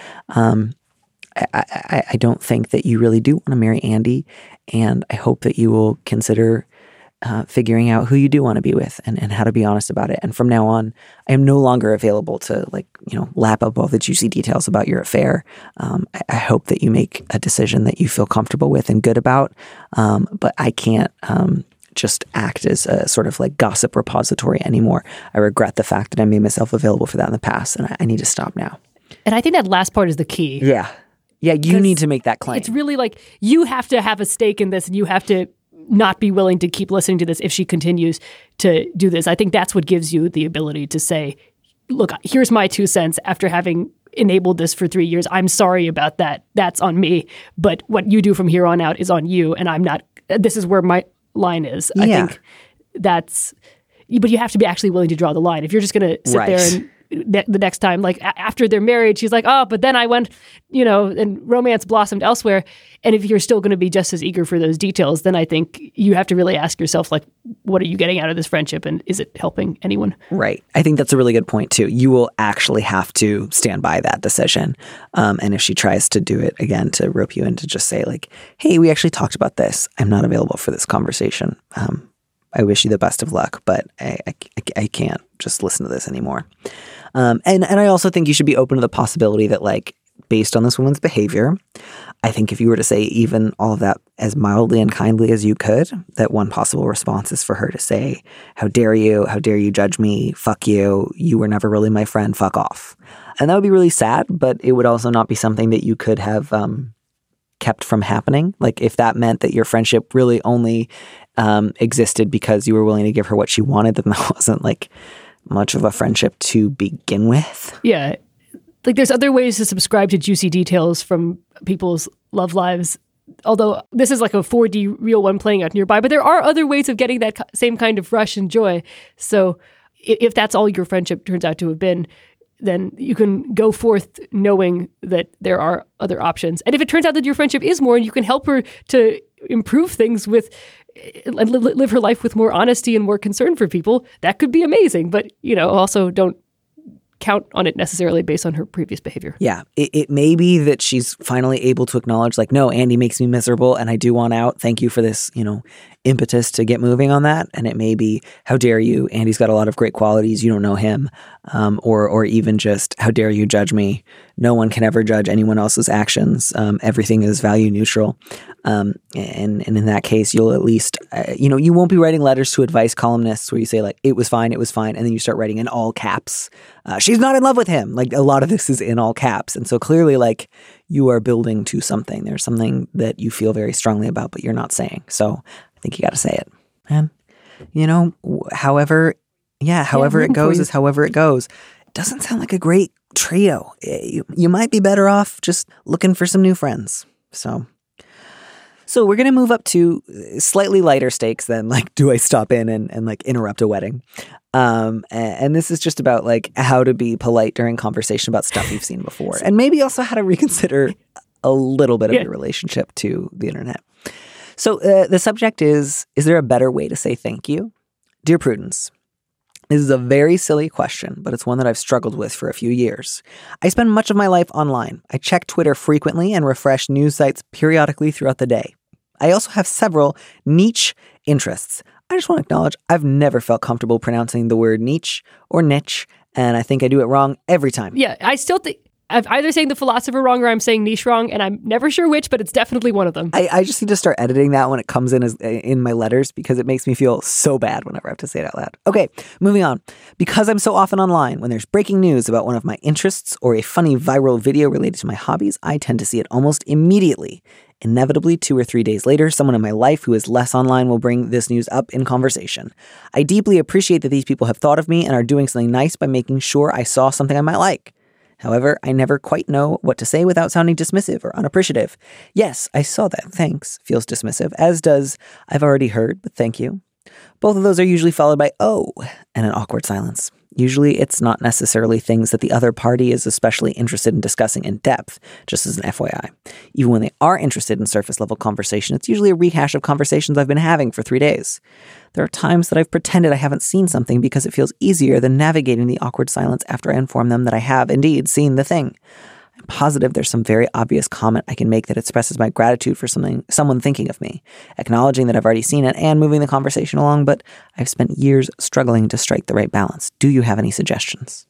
I don't think that you really do want to marry Andy. And I hope that you will consider figuring out who you do want to be with and how to be honest about it. And from now on, I am no longer available to lap up all the juicy details about your affair. I hope that you make a decision that you feel comfortable with and good about. But I can't just act as a sort of like gossip repository anymore. I regret the fact that I made myself available for that in the past, and I need to stop now. And I think that last part is the key. Yeah. Yeah, you need to make that claim. It's really like you have to have a stake in this, and you have to not be willing to keep listening to this if she continues to do this. I think that's what gives you the ability to say, look, here's my 2 cents after having enabled this for 3 years. I'm sorry about that. That's on me. But what you do from here on out is on you. And I'm not, this is where my line is. Yeah. I think that's, but you have to be actually willing to draw the line. If you're just going to sit there and the next time, like after they're married, she's like, oh, but then I went, and romance blossomed elsewhere. And if you're still going to be just as eager for those details, then I think you have to really ask yourself, like, what are you getting out of this friendship? And is it helping anyone? Right. I think that's a really good point, too. You will actually have to stand by that decision. And if she tries to do it again, to rope you in to just say, like, hey, we actually talked about this. I'm not available for this conversation. I wish you the best of luck, but I can't just listen to this anymore. And I also think you should be open to the possibility that, like, based on this woman's behavior, I think if you were to say even all of that as mildly and kindly as you could, that one possible response is for her to say, how dare you judge me, fuck you, you were never really my friend, fuck off. And that would be really sad, but it would also not be something that you could have kept from happening. Like if that meant that your friendship really only existed because you were willing to give her what she wanted, then that wasn't like much of a friendship to begin with. Yeah. Like there's other ways to subscribe to juicy details from people's love lives. Although this is like a 4D real one playing out nearby, but there are other ways of getting that same kind of rush and joy. So if that's all your friendship turns out to have been, then you can go forth knowing that there are other options. And if it turns out that your friendship is more and you can help her to improve things with and live her life with more honesty and more concern for people, that could be amazing. But, also don't count on it necessarily based on her previous behavior. Yeah, it may be that she's finally able to acknowledge, like, no, Andy makes me miserable and I do want out. Thank you for this, impetus to get moving on that. And it may be, how dare you? Andy's got a lot of great qualities. You don't know him. Or even just, how dare you judge me? No one can ever judge anyone else's actions. Everything is value neutral. And in that case, you'll at least, you won't be writing letters to advice columnists where you say, like, it was fine. And then you start writing in all caps. She's not in love with him. Like, a lot of this is in all caps. And so clearly, like, you are building to something. There's something that you feel very strongly about, but you're not saying. So I think you got to say it. And, however it goes is however it goes. It doesn't sound like a great trio. You might be better off just looking for some new friends. So we're going to move up to slightly lighter stakes than, like, do I stop in and like interrupt a wedding? And this is just about, like, how to be polite during conversation about stuff you've seen before. And maybe also how to reconsider a little bit of your relationship to the internet. So the subject is there a better way to say thank you? Dear Prudence, this is a very silly question, but it's one that I've struggled with for a few years. I spend much of my life online. I check Twitter frequently and refresh news sites periodically throughout the day. I also have several niche interests. I just want to acknowledge I've never felt comfortable pronouncing the word niche or niche, and I think I do it wrong every time. Yeah, I still think I'm either saying the philosopher wrong or I'm saying niche wrong, and I'm never sure which, but it's definitely one of them. I just need to start editing that when it comes in my letters because it makes me feel so bad whenever I have to say it out loud. Okay, moving on. Because I'm so often online, when there's breaking news about one of my interests or a funny viral video related to my hobbies, I tend to see it almost immediately. Inevitably, 2 or 3 days later, someone in my life who is less online will bring this news up in conversation. I deeply appreciate that these people have thought of me and are doing something nice by making sure I saw something I might like. However, I never quite know what to say without sounding dismissive or unappreciative. Yes, I saw that, thanks, feels dismissive, as does I've already heard, but thank you. Both of those are usually followed by oh, and an awkward silence. Usually it's not necessarily things that the other party is especially interested in discussing in depth, just as an FYI. Even when they are interested in surface level conversation, it's usually a rehash of conversations I've been having for 3 days. There are times that I've pretended I haven't seen something because it feels easier than navigating the awkward silence after I inform them that I have indeed seen the thing. I'm positive there's some very obvious comment I can make that expresses my gratitude for someone thinking of me, acknowledging that I've already seen it and moving the conversation along, but I've spent years struggling to strike the right balance. Do you have any suggestions?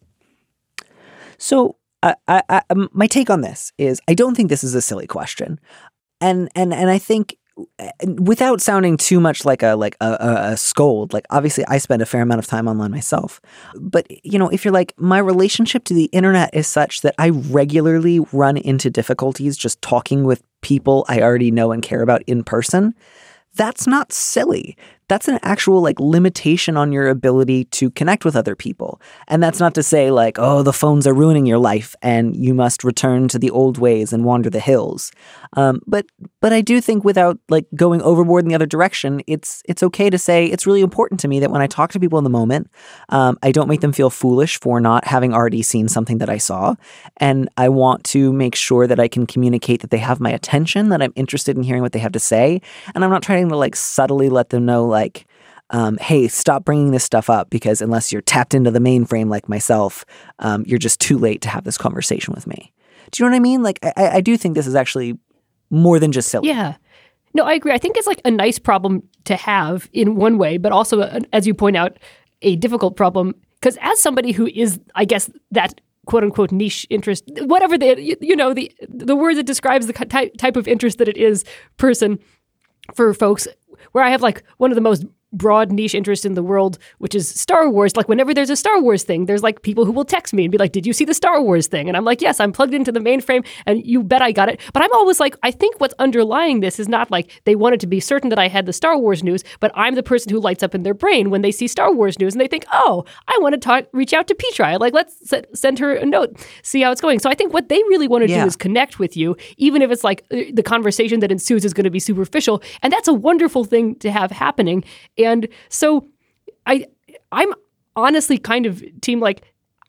So my take on this is I don't think this is a silly question. And I think without sounding too much like a scold, like obviously I spend a fair amount of time online myself, but if you're like, my relationship to the internet is such that I regularly run into difficulties just talking with people I already know and care about in person, that's not silly. That's an actual limitation on your ability to connect with other people. And that's not to say oh, the phones are ruining your life and you must return to the old ways and wander the hills. But I do think without going overboard in the other direction, it's okay to say it's really important to me that when I talk to people in the moment, I don't make them feel foolish for not having already seen something that I saw. And I want to make sure that I can communicate that they have my attention, that I'm interested in hearing what they have to say. And I'm not trying to subtly let them know hey, stop bringing this stuff up because unless you're tapped into the mainframe like myself, you're just too late to have this conversation with me. Do you know what I mean? I do think this is actually more than just silly. Yeah. No, I agree. I think it's a nice problem to have in one way, but also, as you point out, a difficult problem. Because as somebody who is, I guess, that quote unquote niche interest, whatever the word that describes the type of interest that it is person for folks, where I have one of the most broad niche interest in the world, which is Star Wars. Whenever there's a Star Wars thing, there's people who will text me and be like, did you see the Star Wars thing? And I'm like, yes, I'm plugged into the mainframe and you bet I got it. But I'm always I think what's underlying this is not they wanted to be certain that I had the Star Wars news, but I'm the person who lights up in their brain when they see Star Wars news and they think, oh, I want to reach out to Petra. Let's send her a note, see how it's going. So I think what they really want to do is connect with you, even if it's the conversation that ensues is going to be superficial. And that's a wonderful thing to have happening. And so I'm honestly kind of team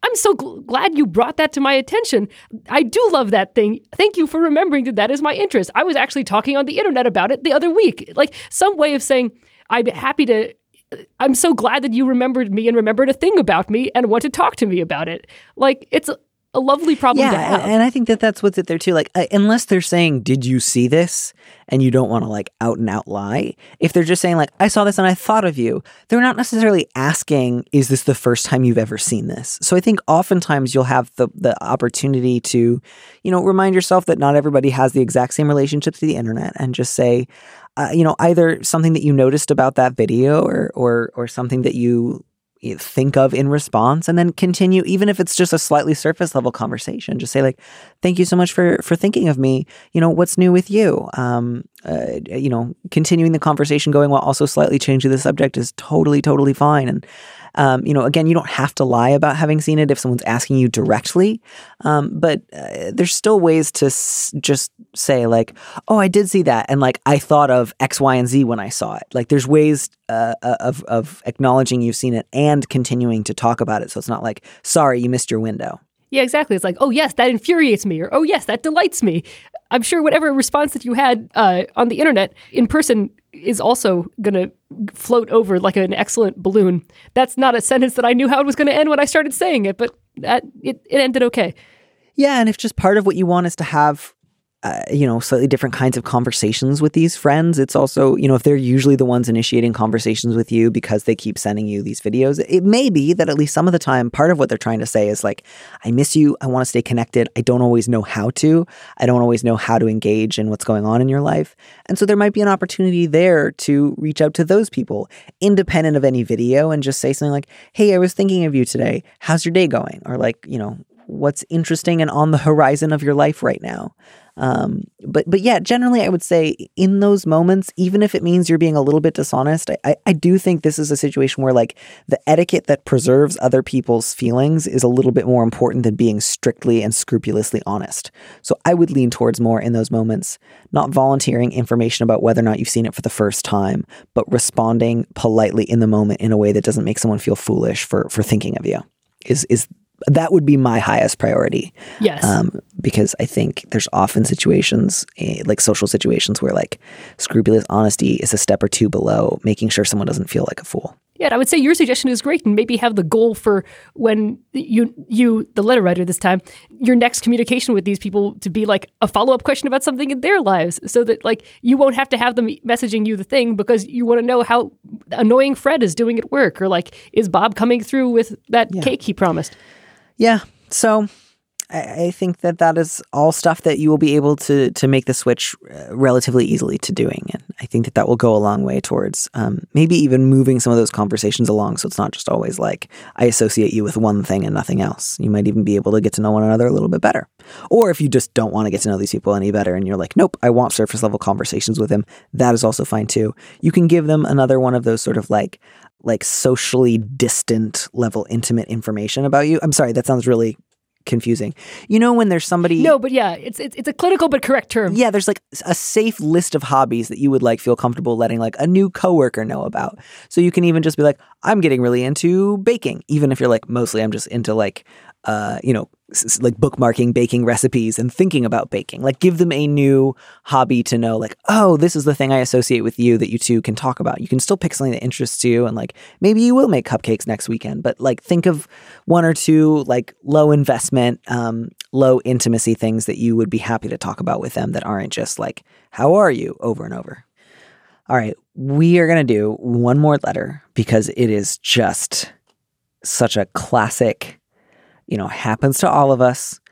I'm so glad you brought that to my attention. I do love that thing. Thank you for remembering that is my interest. I was actually talking on the internet about it the other week. Like some way of saying, I'm so glad that you remembered me and remembered a thing about me and want to talk to me about it. Like, it's a lovely problem to have. And I think that that's what's it there too. Like, unless they're saying, did you see this? And you don't want to like out and out lie. If they're just saying like, I saw this and I thought of you, they're not necessarily asking, is this the first time you've ever seen this? So I think oftentimes you'll have the opportunity to, remind yourself that not everybody has the exact same relationship to the internet and just say, either something that you noticed about that video or something that you think of in response, and then continue, even if it's just a slightly surface level conversation. Just say like, thank you so much for thinking of me. What's new with you? Continuing the conversation going while also slightly changing the subject is totally, totally fine. And, again, you don't have to lie about having seen it if someone's asking you directly. But there's still ways to just say like, oh, I did see that. And like, I thought of X, Y, and Z when I saw it. Like there's ways of acknowledging you've seen it and continuing to talk about it. So it's not like, sorry, you missed your window. Yeah, exactly. It's like, oh, yes, that infuriates me, or oh, yes, that delights me. I'm sure whatever response that you had on the internet in person is also going to float over like an excellent balloon. That's not a sentence that I knew how it was going to end when I started saying it, but it ended okay. Yeah, and if just part of what you want is to have slightly different kinds of conversations with these friends. It's also, if they're usually the ones initiating conversations with you because they keep sending you these videos, it may be that at least some of the time, part of what they're trying to say is like, I miss you. I want to stay connected. I don't always know how to. I don't always know how to engage in what's going on in your life. And so there might be an opportunity there to reach out to those people independent of any video and just say something like, hey, I was thinking of you today. How's your day going? Or like, what's interesting and on the horizon of your life right now. But yeah, generally I would say in those moments, even if it means you're being a little bit dishonest, I do think this is a situation where like the etiquette that preserves other people's feelings is a little bit more important than being strictly and scrupulously honest. So I would lean towards more in those moments, not volunteering information about whether or not you've seen it for the first time, but responding politely in the moment in a way that doesn't make someone feel foolish for thinking of you is that would be my highest priority. Yes. Because I think there's often situations, like social situations, where like scrupulous honesty is a step or two below making sure someone doesn't feel like a fool. Yeah, I would say your suggestion is great, and maybe have the goal for when you, the letter writer this time, your next communication with these people to be like a follow-up question about something in their lives, so that like you won't have to have them messaging you the thing because you want to know how annoying Fred is doing at work, or like, is Bob coming through with that cake he promised? Yeah. So I think that is all stuff that you will be able to make the switch relatively easily to doing. And I think that will go a long way towards maybe even moving some of those conversations along. So it's not just always like, I associate you with one thing and nothing else. You might even be able to get to know one another a little bit better. Or if you just don't want to get to know these people any better and you're like, nope, I want surface level conversations with them, that is also fine too. You can give them another one of those sort of like socially distant level intimate information about you. I'm sorry, that sounds really confusing. When there's somebody... No, but yeah, it's a clinical but correct term. Yeah, there's like a safe list of hobbies that you would like feel comfortable letting like a new coworker know about. So you can even just be like, I'm getting really into baking, even if you're like, mostly I'm just into like, like bookmarking baking recipes and thinking about baking. Like give them a new hobby to know like, oh, this is the thing I associate with you that you two can talk about. You can still pick something that interests you, and like maybe you will make cupcakes next weekend, but like think of one or two like low investment, low intimacy things that you would be happy to talk about with them that aren't just like, how are you over and over. All right, we are going to do one more letter because it is just such a classic, happens to all of us.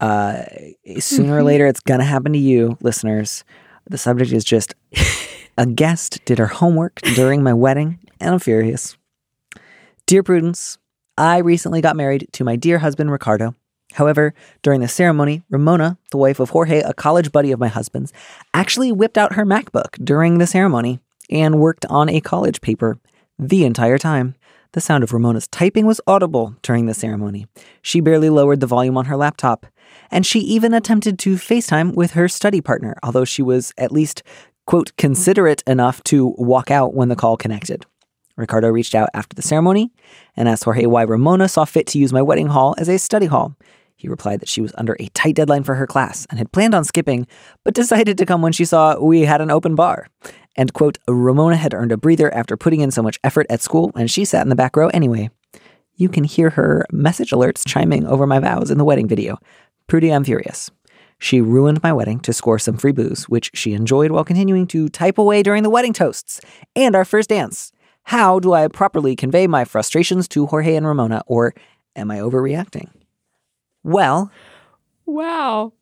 Sooner or later, it's going to happen to you, listeners. The subject is just, a guest did her homework during my wedding, and I'm furious. Dear Prudence, I recently got married to my dear husband, Ricardo. However, during the ceremony, Ramona, the wife of Jorge, a college buddy of my husband's, actually whipped out her MacBook during the ceremony and worked on a college paper the entire time. The sound of Ramona's typing was audible during the ceremony. She barely lowered the volume on her laptop, and she even attempted to FaceTime with her study partner, although she was at least, quote, considerate enough to walk out when the call connected. Ricardo reached out after the ceremony and asked Jorge why Ramona saw fit to use my wedding hall as a study hall. He replied that she was under a tight deadline for her class and had planned on skipping, but decided to come when she saw we had an open bar. And, quote, Ramona had earned a breather after putting in so much effort at school, and she sat in the back row anyway. You can hear her message alerts chiming over my vows in the wedding video. Prudy, I'm furious. She ruined my wedding to score some free booze, which she enjoyed while continuing to type away during the wedding toasts and our first dance. How do I properly convey my frustrations to Jorge and Ramona, or am I overreacting? Well. Wow.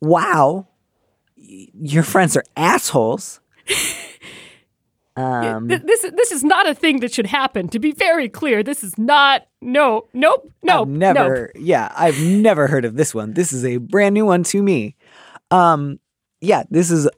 Your friends are assholes. This is not a thing that should happen. To be very clear, this is not. Nope. I've never heard of this one. This is a brand new one to me. This is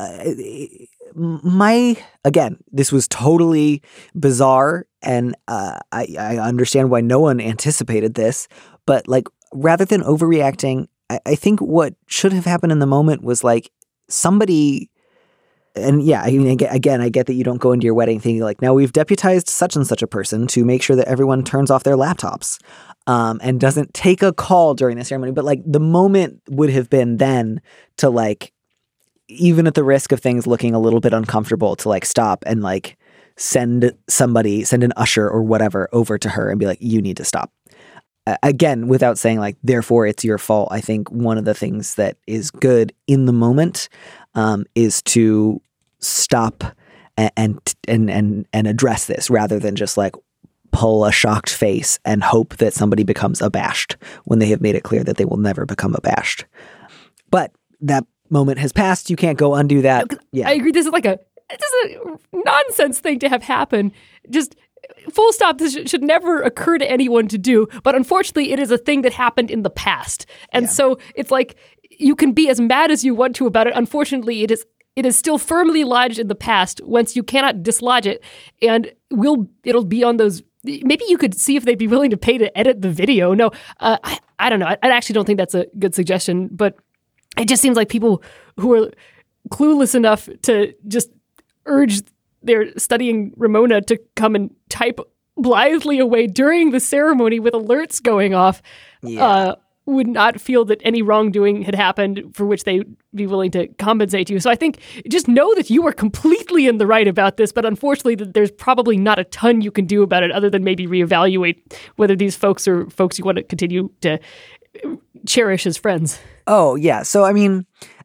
this was totally bizarre, and I understand why no one anticipated this, but like, rather than overreacting, I think what should have happened in the moment was like somebody. And yeah, I mean, again, I get that you don't go into your wedding thinking like, now we've deputized such and such a person to make sure that everyone turns off their laptops and doesn't take a call during the ceremony. But like, the moment would have been then to like, even at the risk of things looking a little bit uncomfortable, to like stop and like send an usher or whatever over to her and be like, you need to stop. Again, without saying like, therefore it's your fault. I think one of the things that is good in the moment is to stop and address this rather than just like pull a shocked face and hope that somebody becomes abashed when they have made it clear that they will never become abashed. But that moment has passed. You can't go undo that. Yeah, I agree. This is a nonsense thing to have happen. Just full stop. This should never occur to anyone to do. But unfortunately, it is a thing that happened in the past. And so it's like, you can be as mad as you want to about it. Unfortunately, it is still firmly lodged in the past, whence you cannot dislodge it. And it'll be on those. Maybe you could see if they'd be willing to pay to edit the video. No, I don't know. I actually don't think that's a good suggestion, but it just seems like people who are clueless enough to just urge their studying Ramona to come and type blithely away during the ceremony with alerts going off. Yeah. Would not feel that any wrongdoing had happened for which they'd be willing to compensate you. So I think just know that you were completely in the right about this, but unfortunately there's probably not a ton you can do about it other than maybe reevaluate whether these folks are folks you want to continue to cherish as friends. Oh, yeah. So, I mean,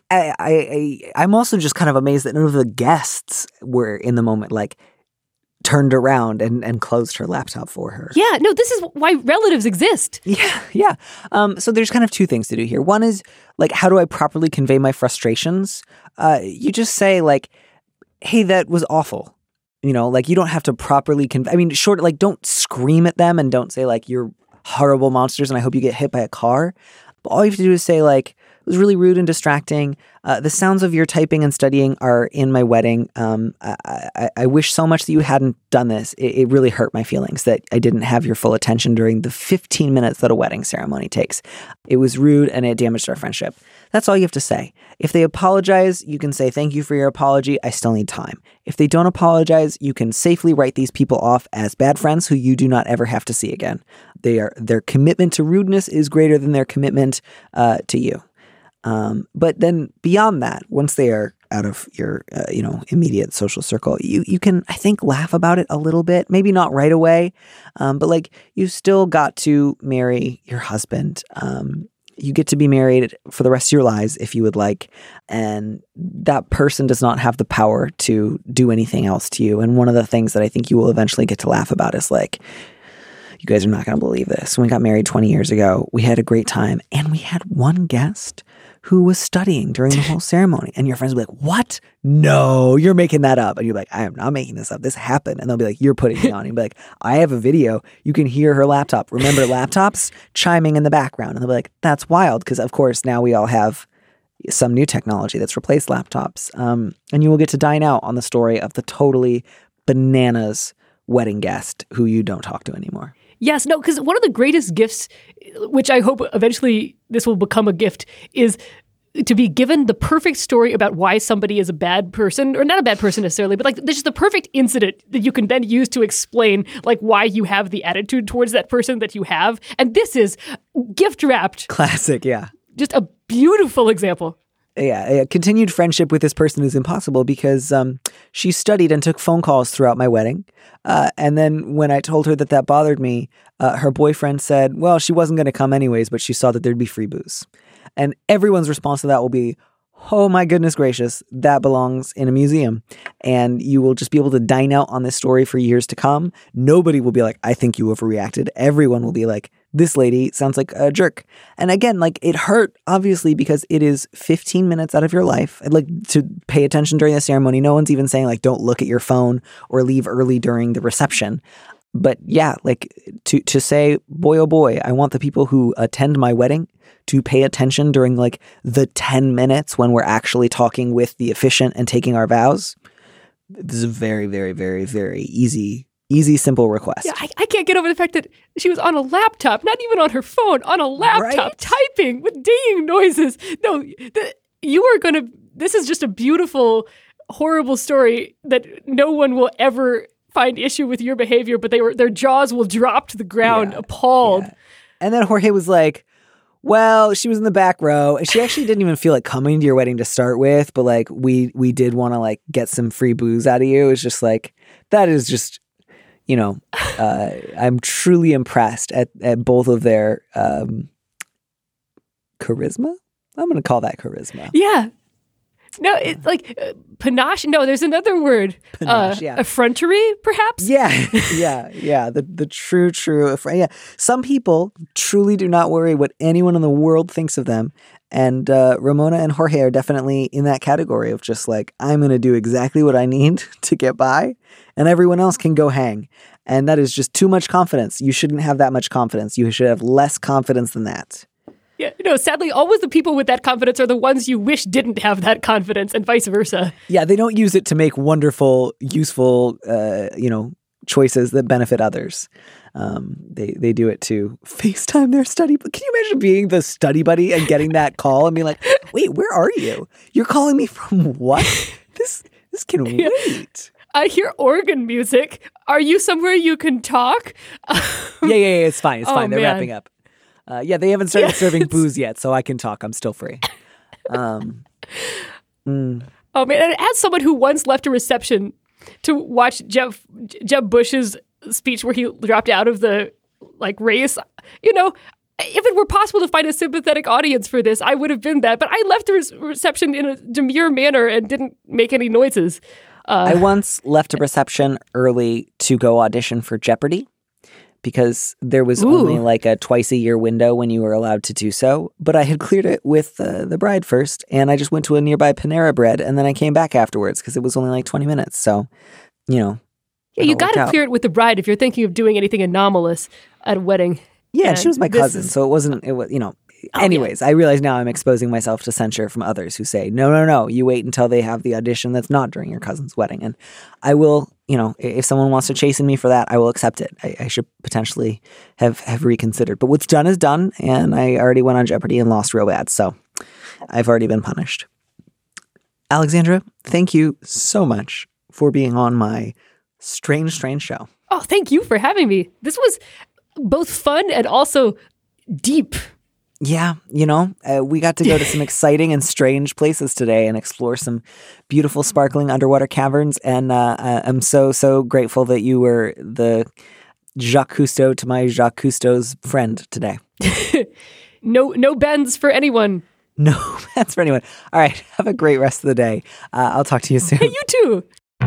I'm also just kind of amazed that none of the guests were in the moment, like, turned around and closed her laptop for her. Yeah, no, this is why relatives exist. Yeah. So there's kind of two things to do here. One is, like, how do I properly convey my frustrations? You just say, like, hey, that was awful. You know, like, you don't have to properly like, don't scream at them and don't say, like, you're horrible monsters and I hope you get hit by a car. But all you have to do is say, like, it was really rude and distracting. The sounds of your typing and studying are in my wedding. I wish so much that you hadn't done this. It really hurt my feelings that I didn't have your full attention during the 15 minutes that a wedding ceremony takes. It was rude and it damaged our friendship. That's all you have to say. If they apologize, you can say, thank you for your apology. I still need time. If they don't apologize, you can safely write these people off as bad friends who you do not ever have to see again. Their commitment to rudeness is greater than their commitment to you. But then beyond that, once they are out of your, immediate social circle, you can, I think, laugh about it a little bit, maybe not right away. But like, you still got to marry your husband. You get to be married for the rest of your lives if you would like. And that person does not have the power to do anything else to you. And one of the things that I think you will eventually get to laugh about is like, you guys are not going to believe this. When we got married 20 years ago, we had a great time and we had one guest who was studying during the whole ceremony. And your friends will be like, what? No, you're making that up. And you're like, I am not making this up. This happened. And they'll be like, you're putting me on. And you'll be like, I have a video. You can hear her laptop. Remember laptops chiming in the background. And they'll be like, that's wild. Because of course, now we all have some new technology that's replaced laptops. And you will get to dine out on the story of the totally bananas wedding guest who you don't talk to anymore. Yes, no, because one of the greatest gifts, which I hope eventually this will become a gift, is to be given the perfect story about why somebody is a bad person, or not a bad person necessarily, but like this is the perfect incident that you can then use to explain like why you have the attitude towards that person that you have. And this is gift wrapped. Classic, yeah. Just a beautiful example. Yeah, a continued friendship with this person is impossible because she studied and took phone calls throughout my wedding. And then when I told her that bothered me, her boyfriend said, well, she wasn't going to come anyways, but she saw that there'd be free booze. And everyone's response to that will be, oh my goodness gracious, that belongs in a museum. And you will just be able to dine out on this story for years to come. Nobody will be like, I think you overreacted. Everyone will be like, this lady sounds like a jerk. And again, like it hurt, obviously, because it is 15 minutes out of your life. I'd like to pay attention during the ceremony. No one's even saying like, don't look at your phone or leave early during the reception. But yeah, like to say, boy, oh boy, I want the people who attend my wedding to pay attention during like the 10 minutes when we're actually talking with the officiant and taking our vows. This is a very, very, very, very easy, simple request. Yeah, I can't get over the fact that she was on a laptop, not even on her phone, on a laptop, typing with dinging noises. No, this is just a beautiful, horrible story that no one will ever find issue with your behavior, but their jaws will drop to the ground, appalled. Yeah. And then Jorge was like, well, she was in the back row and she actually didn't even feel like coming to your wedding to start with, but like we did want to like get some free booze out of you. It's just like, that is just, you know, I'm truly impressed at both of their charisma. I'm going to call that charisma. Yeah. No, it's like panache. No, there's another word. Panache, yeah. Effrontery, perhaps? Yeah. The true. Yeah. Some people truly do not worry what anyone in the world thinks of them. And Ramona and Jorge are definitely in that category of just like, I'm going to do exactly what I need to get by, and everyone else can go hang. And that is just too much confidence. You shouldn't have that much confidence. You should have less confidence than that. Yeah, no, sadly, always the people with that confidence are the ones you wish didn't have that confidence, and vice versa. Yeah, they don't use it to make wonderful, useful, choices that benefit others. They do it to FaceTime their study. But can you imagine being the study buddy and getting that call and being like, wait, where are you? You're calling me from what? This can wait. I hear organ music. Are you somewhere you can talk? Yeah, it's fine. It's fine. They're man. wrapping up. They haven't started serving booze yet, so I can talk. I'm still free. Oh, man. And as someone who once left a reception to watch Jeb Bush's speech where he dropped out of the race, you know, if it were possible to find a sympathetic audience for this, I would have been that. But I left the reception in a demure manner and didn't make any noises. I once left a reception early to go audition for Jeopardy, because there was only like a twice-a-year window when you were allowed to do so. But I had cleared it with the bride first, and I just went to a nearby Panera Bread, and then I came back afterwards because it was only like 20 minutes. So, you know. Yeah, you got to clear it with the bride if you're thinking of doing anything anomalous at a wedding. Yeah, and she was my cousin, so it was, you know. Anyways, I realize now I'm exposing myself to censure from others who say, no, you wait until they have the audition that's not during your cousin's wedding. And I will, you know, if someone wants to chasten me for that, I will accept it. I should potentially have reconsidered. But what's done is done, and I already went on Jeopardy and lost real bad, so I've already been punished. Alexandra, thank you so much for being on my strange show. Oh, thank you for having me. This was both fun and also deep. Yeah, you know, we got to go to some exciting and strange places today and explore some beautiful, sparkling underwater caverns. And I'm so grateful that you were the Jacques Cousteau to my Jacques Cousteau's friend today. No bends for anyone. No bends for anyone. All right, have a great rest of the day. I'll talk to you soon. Hey, you too.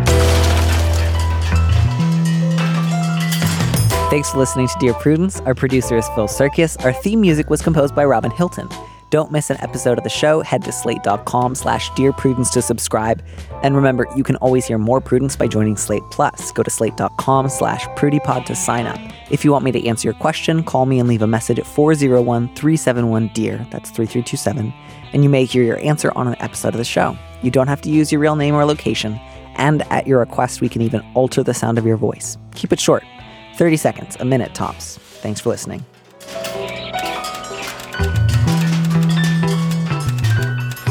Thanks for listening to Dear Prudence. Our producer is Phil Serkis. Our theme music was composed by Robin Hilton. Don't miss an episode of the show. Head to slate.com/Dear Prudence to subscribe. And remember, you can always hear more Prudence by joining Slate Plus. Go to slate.com/PrudyPod to sign up. If you want me to answer your question, call me and leave a message at 401-371-DEAR. That's 3327. And you may hear your answer on an episode of the show. You don't have to use your real name or location. And at your request, we can even alter the sound of your voice. Keep it short. 30 seconds, a minute tops. Thanks for listening.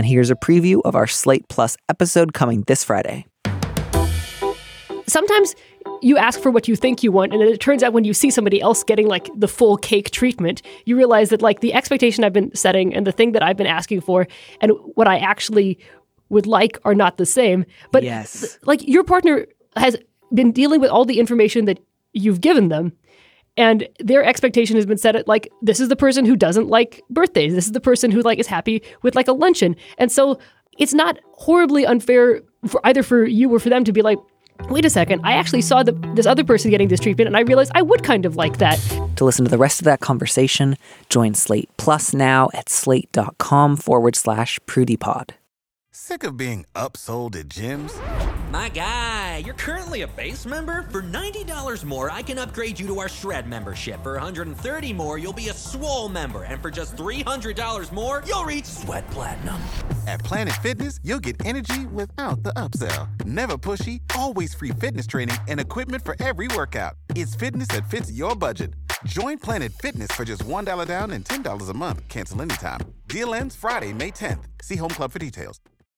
here's a preview of our Slate Plus episode coming this Friday. Sometimes you ask for what you think you want, and then it turns out when you see somebody else getting like the full cake treatment, you realize that like the expectation I've been setting and the thing that I've been asking for and what I actually would like are not the same. But like your partner has been dealing with all the information that you've given them, and their expectation has been set at like, this is the person who doesn't like birthdays. This is the person who like is happy with like a luncheon. And so it's not horribly unfair for either for you or for them to be like, wait a second, I actually saw this other person getting this treatment and I realized I would kind of like that. To listen to the rest of that conversation, join Slate Plus now at slate.com/PrudyPod. Sick of being upsold at gyms? My guy, you're currently a base member? For $90 more, I can upgrade you to our Shred membership. For $130 more, you'll be a Swole member. And for just $300 more, you'll reach Sweat Platinum. At Planet Fitness, you'll get energy without the upsell. Never pushy, always free fitness training and equipment for every workout. It's fitness that fits your budget. Join Planet Fitness for just $1 down and $10 a month. Cancel anytime. Deal ends Friday, May 10th. See Home Club for details.